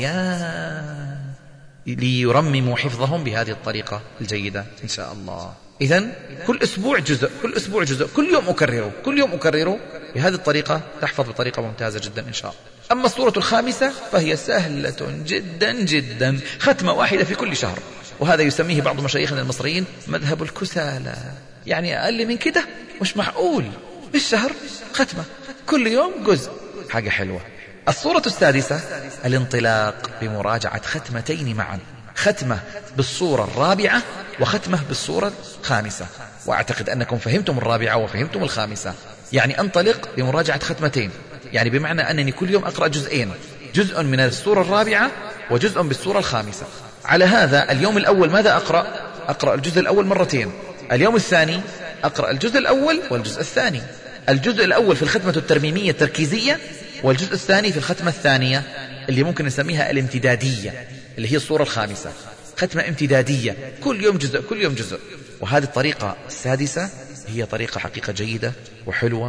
النسيان، ليرمموا حفظهم بهذه الطريقة الجيدة إن شاء الله. إذن كل أسبوع جزء، كل أسبوع جزء، كل يوم أكرره، كل يوم أكرره. بهذه الطريقة تحفظ بطريقة ممتازة جدا إن شاء الله. أما الصورة الخامسة فهي سهلة جدا جدا، ختمة واحدة في كل شهر، وهذا يسميه بعض مشايخنا المصريين مذهب الكسالى. يعني أقل من كده مش معقول، بالشهر ختمة، كل يوم جزء، حاجة حلوة. الصورة السادسة الانطلاق بمراجعة ختمتين معا، ختمة بالصورة الرابعة وختمة بالصورة الخامسة. وأعتقد أنكم فهمتم الرابعة وفهمتم الخامسة. يعني أنطلق بمراجعة ختمتين، يعني بمعنى أنني كل يوم أقرأ جزئين، جزء من الصورة الرابعة وجزء بالصورة الخامسة. على هذا اليوم الأول ماذا أقرأ؟ أقرأ الجزء الأول مرتين، اليوم الثاني أقرأ الجزء الأول والجزء الثاني. الجزء الأول في الختمة الترميمية التركيزية، والجزء الثاني في الختمة الثانية اللي ممكن نسميها الامتدادية، اللي هي الصورة الخامسة، ختمة امتدادية، كل يوم جزء كل يوم جزء. وهذه الطريقة السادسة هي طريقة حقيقة جيدة وحلوة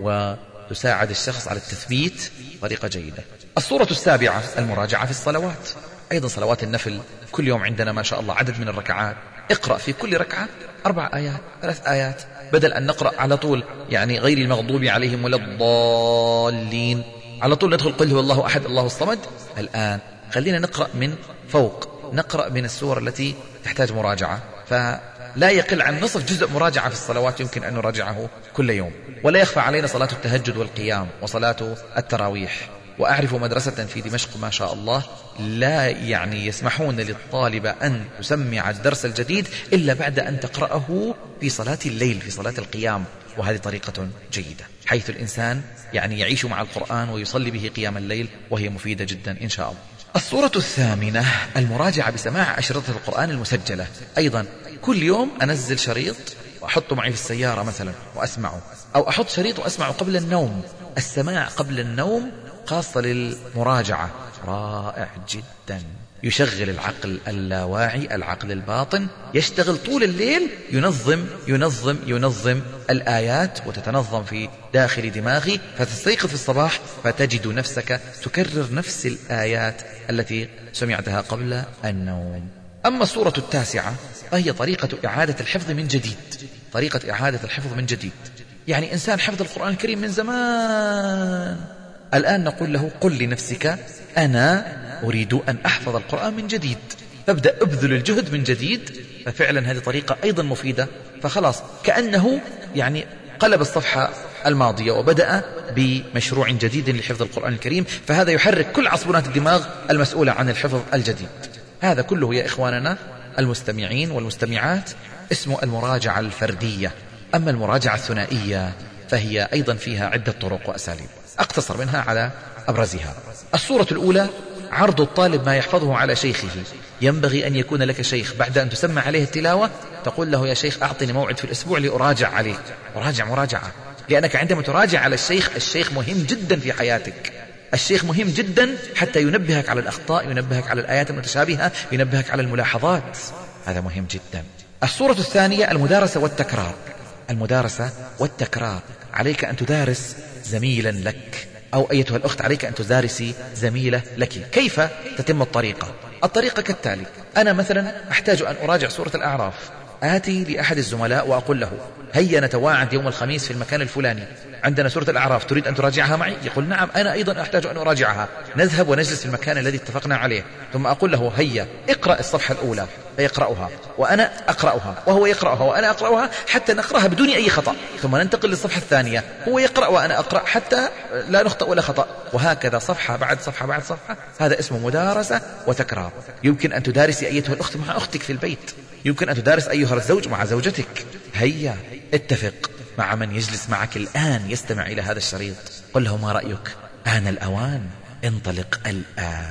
وتساعد الشخص على التثبيت، طريقة جيدة. الصورة السابعة المراجعة في الصلوات، أيضا صلوات النفل، كل يوم عندنا ما شاء الله عدد من الركعات. اقرأ في كل ركعة أربع آيات، ثلاث آيات، بدل أن نقرأ على طول يعني غير المغضوب عليهم ولا الضالين، على طول ندخل قل هو الله أحد الله الصمد. الآن خلينا نقرأ من فوق، نقرأ من السور التي تحتاج مراجعة، فلا يقل عن نصف جزء مراجعة في الصلوات يمكن أن نراجعه كل يوم. ولا يخفى علينا صلاة التهجد والقيام وصلاة التراويح. وأعرف مدرسة في دمشق ما شاء الله لا يعني يسمحون للطالبة أن تسمع الدرس الجديد إلا بعد أن تقرأه في صلاة الليل، في صلاة القيام. وهذه طريقة جيدة حيث الإنسان يعني يعيش مع القرآن ويصلي به قيام الليل، وهي مفيدة جدا إن شاء الله. الصورة الثامنة المراجعة بسماع أشرطة القرآن المسجلة. أيضا كل يوم أنزل شريط وأحطه معي في السيارة مثلا وأسمعه، أو أحط شريط وأسمعه قبل النوم. السماع قبل النوم خاصة للمراجعة رائع جدا، يشغل العقل اللاواعي، العقل الباطن، يشتغل طول الليل، ينظم ينظم ينظم الآيات وتتنظم في داخل دماغي، فتستيقظ في الصباح فتجد نفسك تكرر نفس الآيات التي سمعتها قبل النوم. أما الصورة التاسعة فهي طريقة إعادة الحفظ من جديد. طريقة إعادة الحفظ من جديد يعني إنسان حفظ القرآن الكريم من زمان، الآن نقول له قل لنفسك أنا أريد أن أحفظ القرآن من جديد، فابدأ أبذل الجهد من جديد. ففعلا هذه طريقة أيضا مفيدة، فخلاص كأنه يعني قلب الصفحة الماضية وبدأ بمشروع جديد لحفظ القرآن الكريم، فهذا يحرك كل عصبونات الدماغ المسؤولة عن الحفظ الجديد. هذا كله يا إخواننا المستمعين والمستمعات اسمه المراجعة الفردية. أما المراجعة الثنائية فهي أيضا فيها عدة طرق وأساليب، أقتصر منها على أبرزها. الصورة الأولى عرض الطالب ما يحفظه على شيخه. ينبغي أن يكون لك شيخ، بعد أن تسمع عليه التلاوة تقول له يا شيخ أعطني موعد في الأسبوع لأراجع عليه. أراجع مراجعة، لأنك عندما تراجع على الشيخ، الشيخ مهم جدا في حياتك. الشيخ مهم جدا حتى ينبهك على الأخطاء، ينبهك على الآيات المتشابهة، ينبهك على الملاحظات، هذا مهم جدا. الصورة الثانية المدارسة والتكرار. المدارسة والتكرار، عليك أن تدارس زميلا لك، أو أيتها الأخت عليك أن تدارسي زميلة لك. كيف تتم الطريقة؟ الطريقة كالتالي: أنا مثلا أحتاج أن أراجع سورة الأعراف، آتي لأحد الزملاء وأقول له هيا نتواعد يوم الخميس في المكان الفلاني، عندنا سورة الأعراف، تريد أن تراجعها معي؟ يقول نعم، أنا أيضا أحتاج أن أراجعها. نذهب ونجلس في المكان الذي اتفقنا عليه، ثم أقول له هيا اقرأ الصفحة الأولى، فيقرأها وأنا أقرأها، وهو يقرأها وأنا أقرأها حتى نقرأها بدون أي خطأ، ثم ننتقل للصفحة الثانية، هو يقرأ وأنا أقرأ حتى لا نخطأ ولا خطأ، وهكذا صفحة بعد صفحة بعد صفحة. هذا اسمه مدارسة وتكرار. يمكن أن تدارسي أيتها الأخت مع أختك في البيت، يمكن أن تدارس أيها الزوج مع زوجتك. هيا اتفق مع من يجلس معك الآن يستمع إلى هذا الشريط، قل له ما رأيك؟ آن الأوان، انطلق الآن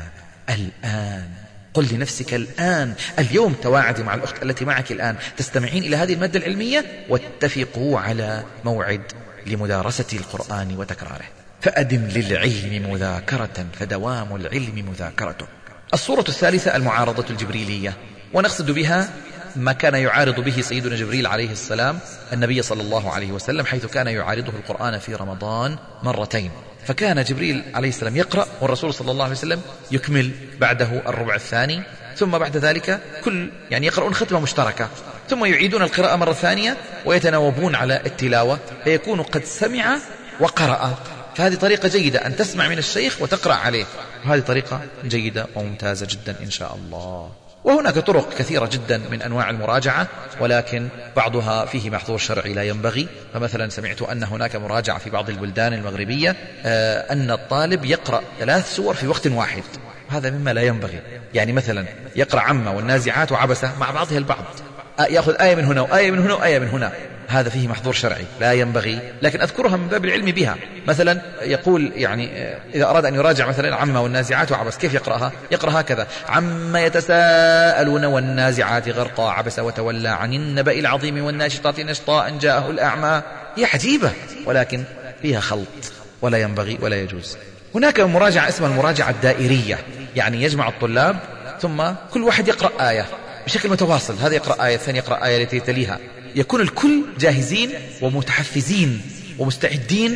الآن، قل لنفسك الآن اليوم تواعدي مع الأخت التي معك الآن تستمعين إلى هذه المادة العلمية، واتفقوا على موعد لمدارسة القرآن وتكراره. فأدم للعلم مذاكرة، فدوام العلم مذاكرته. الصورة الثالثة المعارضة الجبريلية، ونقصد بها ما كان يعارض به سيدنا جبريل عليه السلام النبي صلى الله عليه وسلم، حيث كان يعارضه القرآن في رمضان مرتين. فكان جبريل عليه السلام يقرأ والرسول صلى الله عليه وسلم يكمل بعده الربع الثاني، ثم بعد ذلك كل يعني يقرؤون ختمة مشتركة، ثم يعيدون القراءة مرة ثانية ويتناوبون على التلاوة، فيكون قد سمع وقرأ. فهذه طريقة جيدة أن تسمع من الشيخ وتقرأ عليه، وهذه طريقة جيدة وممتازة جدا إن شاء الله. وهناك طرق كثيرة جدا من أنواع المراجعة، ولكن بعضها فيه محظور شرعي لا ينبغي. فمثلا سمعت أن هناك مراجعة في بعض البلدان المغربية أن الطالب يقرأ ثلاث سور في وقت واحد، هذا مما لا ينبغي. يعني مثلا يقرأ عمة والنازعات وعبسة مع بعضها البعض، يأخذ آية من هنا وآية من هنا وآية من هنا، هذا فيه محظور شرعي لا ينبغي، لكن أذكرها من باب العلم بها. مثلا يقول يعني إذا أراد أن يراجع مثلا عمة والنازعات وعبس، كيف يقرأها؟ يقرأ هكذا: عما يتساءلون والنازعات غرقا عبس وتولى عن النبأ العظيم والناشطات نشطا أن جاءه الأعمى. هي عجيبة ولكن فيها خلط ولا ينبغي ولا يجوز. هناك مراجعة اسمها المراجعة الدائرية، يعني يجمع الطلاب ثم كل واحد يقرأ آية بشكل متواصل، هذا يقرأ آية، الثاني يقرأ آية التي تليها، يكون الكل جاهزين ومتحفزين ومستعدين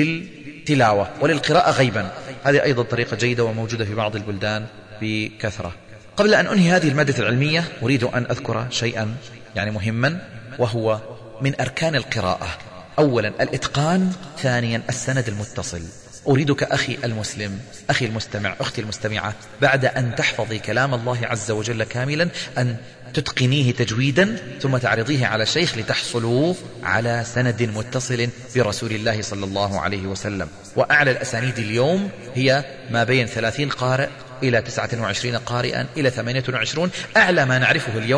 للتلاوة وللقراءة غيبا. هذه أيضا طريقة جيدة وموجودة في بعض البلدان بكثرة. قبل أن أنهي هذه المادة العلمية أريد أن أذكر شيئا يعني مهما، وهو من أركان القراءة: أولا الإتقان، ثانيا السند المتصل. أريدك أخي المسلم، أخي المستمع، أختي المستمعة، بعد أن تحفظي كلام الله عز وجل كاملا أن تتقنيه تجويدا، ثم تعرضيه على شيخ لتحصلوا على سند متصل برسول الله صلى الله عليه وسلم. وأعلى الأسانيد اليوم هي ما بين ثلاثين قارئ إلى تسعة وعشرين قارئا إلى ثمانية وعشرين. أعلى ما نعرفه اليوم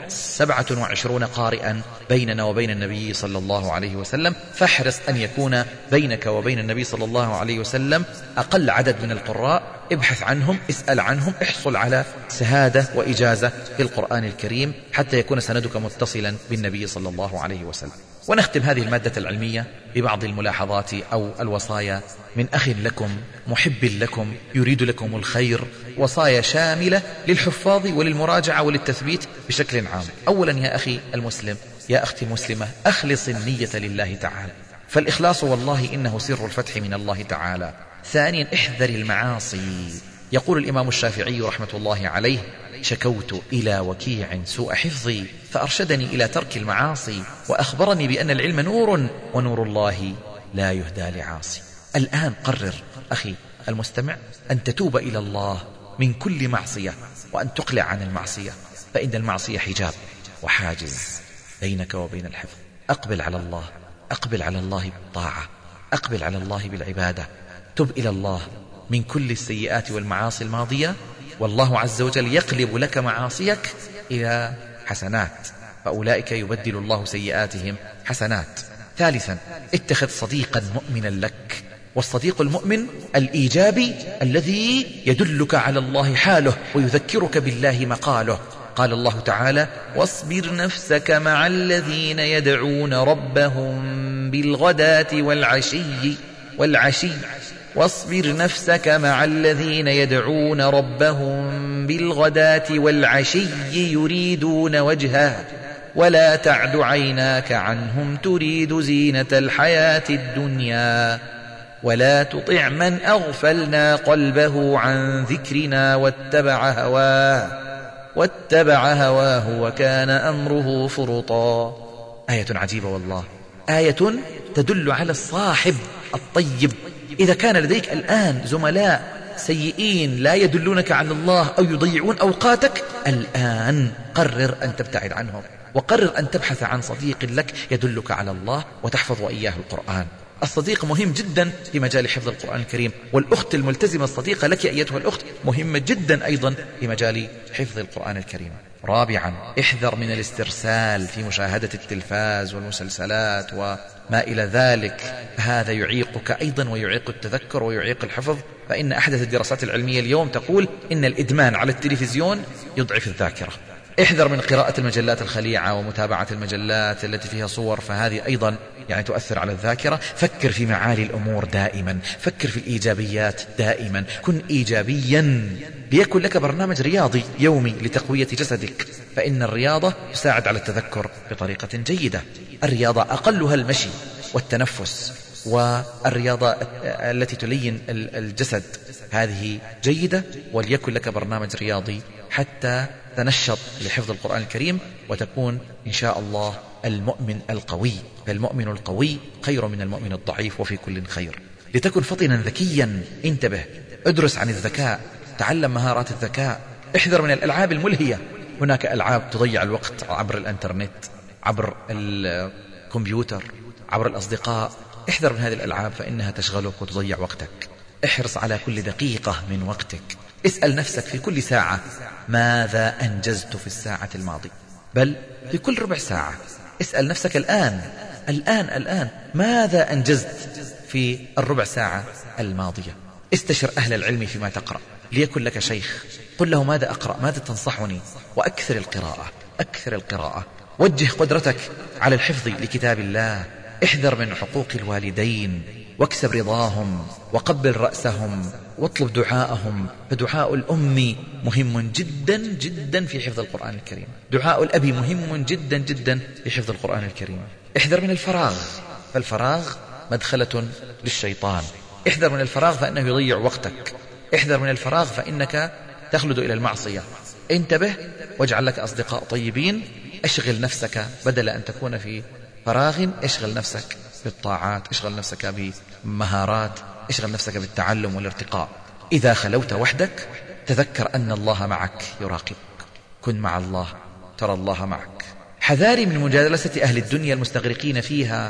سبعة وعشرون قارئا بيننا وبين النبي صلى الله عليه وسلم، فاحرص أن يكون بينك وبين النبي صلى الله عليه وسلم أقل عدد من القراء، ابحث عنهم، اسأل عنهم، احصل على شهادة وإجازة في القرآن الكريم حتى يكون سندك متصلا بالنبي صلى الله عليه وسلم. ونختم هذه المادة العلمية ببعض الملاحظات أو الوصايا من أخ لكم محب لكم يريد لكم الخير، وصايا شاملة للحفاظ وللمراجعة وللتثبيت بشكل عام. أولا يا أخي المسلم، يا أختي المسلمة، أخلص النية لله تعالى، فالإخلاص والله إنه سر الفتح من الله تعالى. ثانيا احذر المعاصي. يقول الإمام الشافعي رحمة الله عليه: شكوت إلى وكيع سوء حفظي فأرشدني إلى ترك المعاصي وأخبرني بأن العلم نور ونور الله لا يهدى لعاصي. الآن قرر أخي المستمع أن تتوب إلى الله من كل معصية وأن تقلع عن المعصية، فإن المعصية حجاب وحاجز بينك وبين الحفظ. أقبل على الله، أقبل على الله بالطاعة، أقبل على الله بالعبادة، تب إلى الله من كل السيئات والمعاصي الماضية، والله عز وجل يقلب لك معاصيك إلى حسنات، فأولئك يبدل الله سيئاتهم حسنات. ثالثا اتخذ صديقا مؤمنا لك، والصديق المؤمن الإيجابي الذي يدلك على الله حاله ويذكرك بالله مقاله. قال الله تعالى: واصبر نفسك مع الذين يدعون ربهم بالغداة والعشي والعشي واصبر نفسك مع الذين يدعون ربهم بالغداة والعشي يريدون وجهه ولا تعد عيناك عنهم تريد زينة الحياة الدنيا ولا تطع من أغفلنا قلبه عن ذكرنا واتبع هواه واتبع هواه وكان أمره فرطا. آية عجيبة والله، آية تدل على الصاحب الطيب. إذا كان لديك الآن زملاء سيئين لا يدلونك على الله أو يضيعون أوقاتك، الآن قرر أن تبتعد عنهم، وقرر أن تبحث عن صديق لك يدلك على الله وتحفظ وإياه القرآن. الصديق مهم جدا في مجال حفظ القرآن الكريم، والأخت الملتزمة الصديقة لك أيتها الأخت مهمة جدا أيضا في مجال حفظ القرآن الكريم. رابعا احذر من الاسترسال في مشاهدة التلفاز والمسلسلات وما إلى ذلك، هذا يعيقك أيضا ويعيق التذكر ويعيق الحفظ، فإن أحدث الدراسات العلمية اليوم تقول إن الإدمان على التلفزيون يضعف الذاكرة. احذر من قراءة المجلات الخليعة ومتابعة المجلات التي فيها صور، فهذه أيضا يعني تؤثر على الذاكرة. فكر في معالي الأمور دائما، فكر في الإيجابيات دائما، كن إيجابيا، ليكن لك برنامج رياضي يومي لتقوية جسدك، فإن الرياضة تساعد على التذكر بطريقة جيدة. الرياضة أقلها المشي والتنفس، والرياضة التي تلين الجسد هذه جيدة، وليكن لك برنامج رياضي حتى تنشط لحفظ القرآن الكريم وتكون إن شاء الله المؤمن القوي، فالمؤمن القوي خير من المؤمن الضعيف وفي كل خير. لتكن فطنا ذكيا، انتبه، ادرس عن الذكاء، تعلم مهارات الذكاء، احذر من الألعاب الملهية. هناك ألعاب تضيع الوقت عبر الانترنت، عبر الكمبيوتر، عبر الأصدقاء، احذر من هذه الألعاب فإنها تشغلك وتضيع وقتك. احرص على كل دقيقة من وقتك، اسأل نفسك في كل ساعة ماذا أنجزت في الساعة الماضية، بل في كل ربع ساعة اسأل نفسك الآن الآن الآن ماذا أنجزت في الربع ساعة الماضية. استشر أهل العلم فيما تقرأ، ليكن لك شيخ، قل له ماذا أقرأ، ماذا تنصحني، وأكثر القراءة، أكثر القراءة. وجه قدرتك على الحفظ لكتاب الله، احذر من حقوق الوالدين واكسب رضاهم وقبل رأسهم واطلب دعاءهم، فدعاء الأم مهم جدا جدا في حفظ القرآن الكريم، دعاء الأب مهم جدا جدا في حفظ القرآن الكريم. احذر من الفراغ، فالفراغ مدخلة للشيطان، احذر من الفراغ فإنه يضيع وقتك، احذر من الفراغ فإنك تخلد إلى المعصية. انتبه واجعل لك أصدقاء طيبين، اشغل نفسك بدل أن تكون في فراغ، اشغل نفسك بالطاعات، اشغل نفسك بمهارات، اشغل نفسك بالتعلم والارتقاء. إذا خلوت وحدك تذكر أن الله معك يراقبك، كن مع الله ترى الله معك. حذاري من مجالسة أهل الدنيا المستغرقين فيها،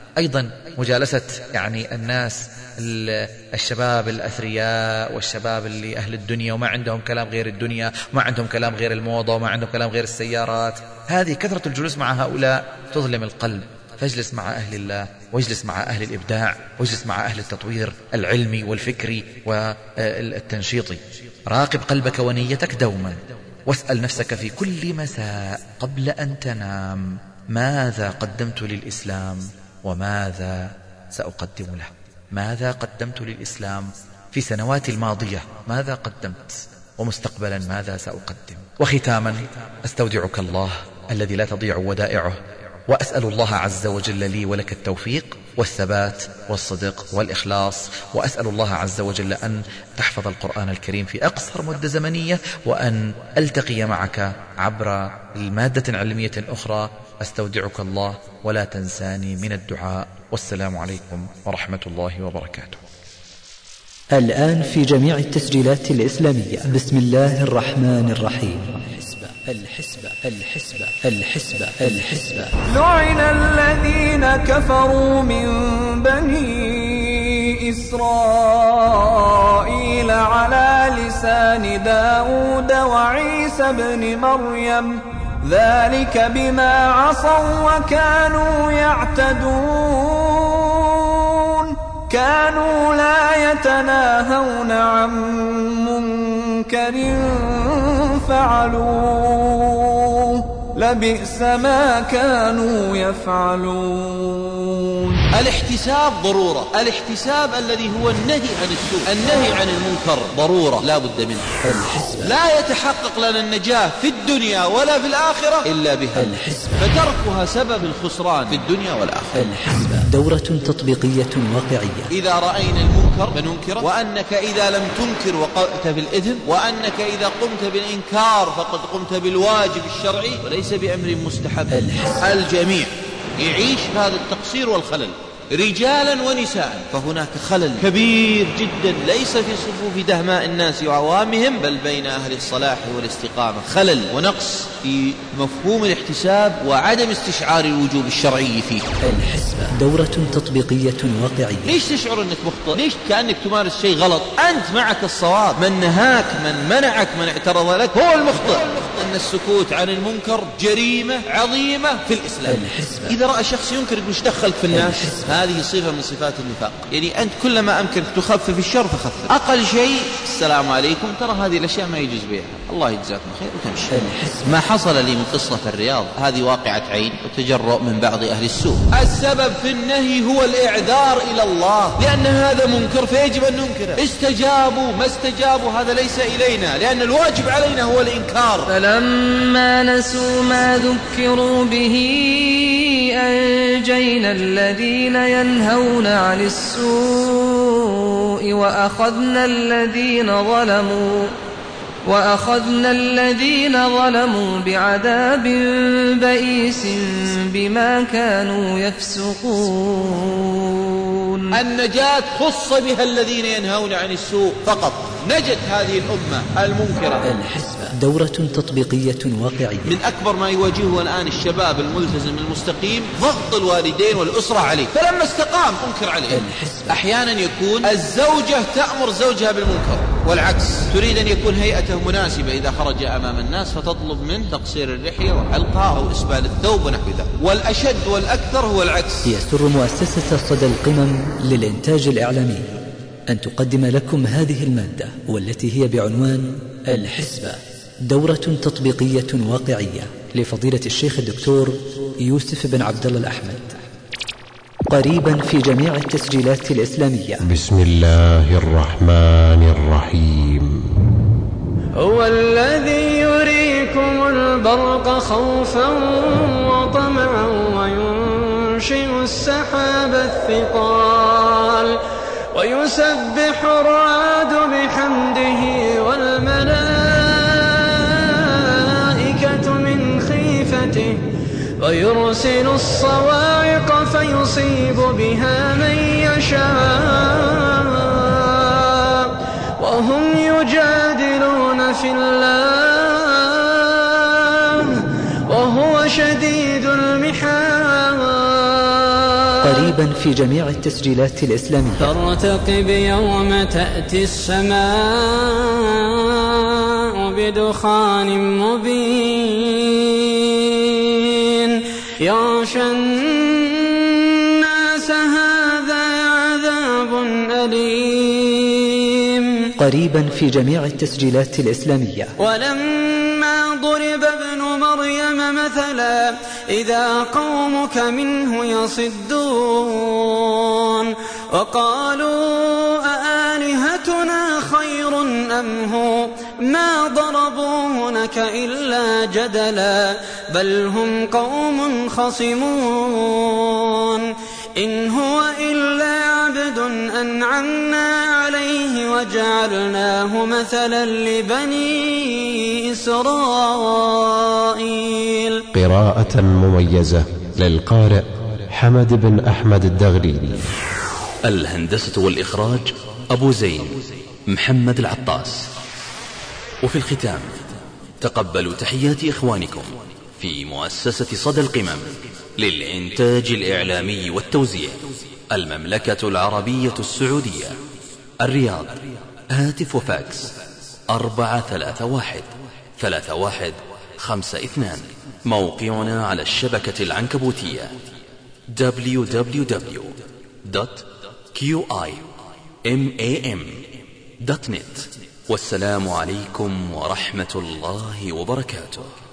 أيضا مجالسة يعني الناس الشباب الأثرياء والشباب اللي أهل الدنيا وما عندهم كلام غير الدنيا، وما عندهم كلام غير الموضة، وما عندهم كلام غير السيارات. هذه كثرة الجلوس مع هؤلاء تظلم القلب. فاجلس مع أهل الله، واجلس مع أهل الإبداع، واجلس مع أهل التطوير العلمي والفكري والتنشيطي. راقب قلبك ونيتك دوما، واسأل نفسك في كل مساء قبل أن تنام: ماذا قدمت للإسلام وماذا سأقدم له؟ ماذا قدمت للإسلام في سنوات الماضية؟ ماذا قدمت؟ ومستقبلا ماذا سأقدم؟ وختاما أستودعك الله الذي لا تضيع ودائعه، وأسأل الله عز وجل لي ولك التوفيق والثبات والصدق والإخلاص، وأسأل الله عز وجل أن تحفظ القرآن الكريم في أقصر مدة زمنية، وأن ألتقي معك عبر المادة علمية أخرى. أستودعك الله ولا تنساني من الدعاء، والسلام عليكم ورحمة الله وبركاته. الآن في جميع التسجيلات الإسلامية. بسم الله الرحمن الرحيم. الحسبة الحسبة الحسبة الحسبة. لعن الذين كفروا من بني إسرائيل على لسان داود وعيسى بن مريم، ذلك بما عصوا وكانوا يعتدون، كانوا لا يتناهون عن منكر فعلوه، لبئس ما كانوا يفعلون. الاحتساب ضرورة، الاحتساب الذي هو النهي عن السوء، النهي عن المنكر ضرورة لا بد منه. لا يتحقق لنا النجاة في الدنيا ولا في الآخرة إلا بها، فتركها سبب الخسران في الدنيا والآخرة. دورة تطبيقية واقعية. إذا رأينا المنكر فننكره، وأنك إذا لم تنكر وقعت بالإثم، وأنك إذا قمت بالإنكار فقد قمت بالواجب الشرعي وليس بأمر مستحب. الجميع يعيش هذا التقصير والخلل، رجالا ونساء، فهناك خلل كبير جدا ليس في صفوف دهماء الناس وعوامهم، بل بين أهل الصلاح والاستقامة. خلل ونقص في مفهوم الاحتساب وعدم استشعار الوجوب الشرعي فيه. الحسبة دورة تطبيقية واقعية. ليش تشعر أنك مخطئ؟ ليش كأنك تمارس شيء غلط؟ أنت معك الصواب، من نهاك من منعك من اعترض لك هو المخطئ. أن السكوت عن المنكر جريمة عظيمة في الإسلام. الحسبة. إذا رأى شخص ينكر وش دخلك في الناس، هذه صفة من صفات النفاق. يعني أنت كلما أمكنك تخفف الشر فخفف. أقل شيء السلام عليكم، ترى هذه الأشياء ما يجوز بها، الله يجزاكم خير وتمشي. ما حصل لي من قصة في الرياض هذه واقعة عين وتجرؤ من بعض أهل السوء. السبب في النهي هو الإعذار إلى الله، لأن هذا منكر فيجب أن ننكره. استجابوا ما استجابوا هذا ليس إلينا، لأن الواجب علينا هو الإنكار. فلما نسوا ما ذكروا به أنجينا الذين ينهون عن السوء وأخذنا الذين ظلموا وأخذنا الذين ظلموا بعذاب بئيس بما كانوا يفسقون. النجاة خص بها الذين ينهون عن السوء فقط، نجت هذه الأمة المنكرة. الحسبة دورة تطبيقية واقعية. من أكبر ما يواجهه الآن الشباب الملتزم المستقيم ضغط الوالدين والأسرة عليه، فلما استقام أنكر عليه. الحسبة. أحيانا يكون الزوجة تأمر زوجها بالمنكر والعكس، تريد أن يكون هيئته مناسبة إذا خرج أمام الناس فتطلب منه تقصير اللحية وحلقها أو إسبال الثوب ونحو ذلك، والأشد والأكثر هو العكس. يسر مؤسسة صدى القمم للإنتاج الإعلامي أن تقدم لكم هذه المادة، والتي هي بعنوان الحسبة دورة تطبيقية واقعية لفضيلة الشيخ الدكتور يوسف بن عبد الله الأحمد، قريبا في جميع التسجيلات الإسلامية. بسم الله الرحمن الرحيم. هو الذي يريكم البرق خوفا وطمعا وينشئ السحاب الثقال ويسبح الرعد بحمده والملائكة من خيفته ويرسل الصواعق فيصيب بها من يشاء وهم يجادلون في الله وهو شديد المحال. قريبا قريبا في جميع التسجيلات الإسلامية. فارتقب يوم تأتي السماء بدخان مبين يغشى الناس هذا عذاب أليم. قريبا في جميع التسجيلات الإسلامية. ولما ضرب ابن مريم مثلا إذا قومك منه يصدون وقالوا أآلهتنا خير أم هو ما ضربوه لك إلا جدلا بل هم قوم خصمون إن هو إلا عبد أنعمنا عليه وجعلناه مثلا لبني إسرائيل. قراءة مميزة للقارئ حمد بن أحمد الدغريري. الهندسة والإخراج أبو زين محمد العطاس. وفي الختام تقبلوا تحيات إخوانكم في مؤسسة صدى القمم للإنتاج الإعلامي والتوزيع المملكة العربية السعودية الرياض. هاتف وفاكس أربعة ثلاثة واحد ثلاثة واحد خمسة اثنان. موقعنا على الشبكة العنكبوتية دبليو دبليو دبليو دوت كيو آي إم إيه إم دوت نت. والسلام عليكم ورحمة الله وبركاته.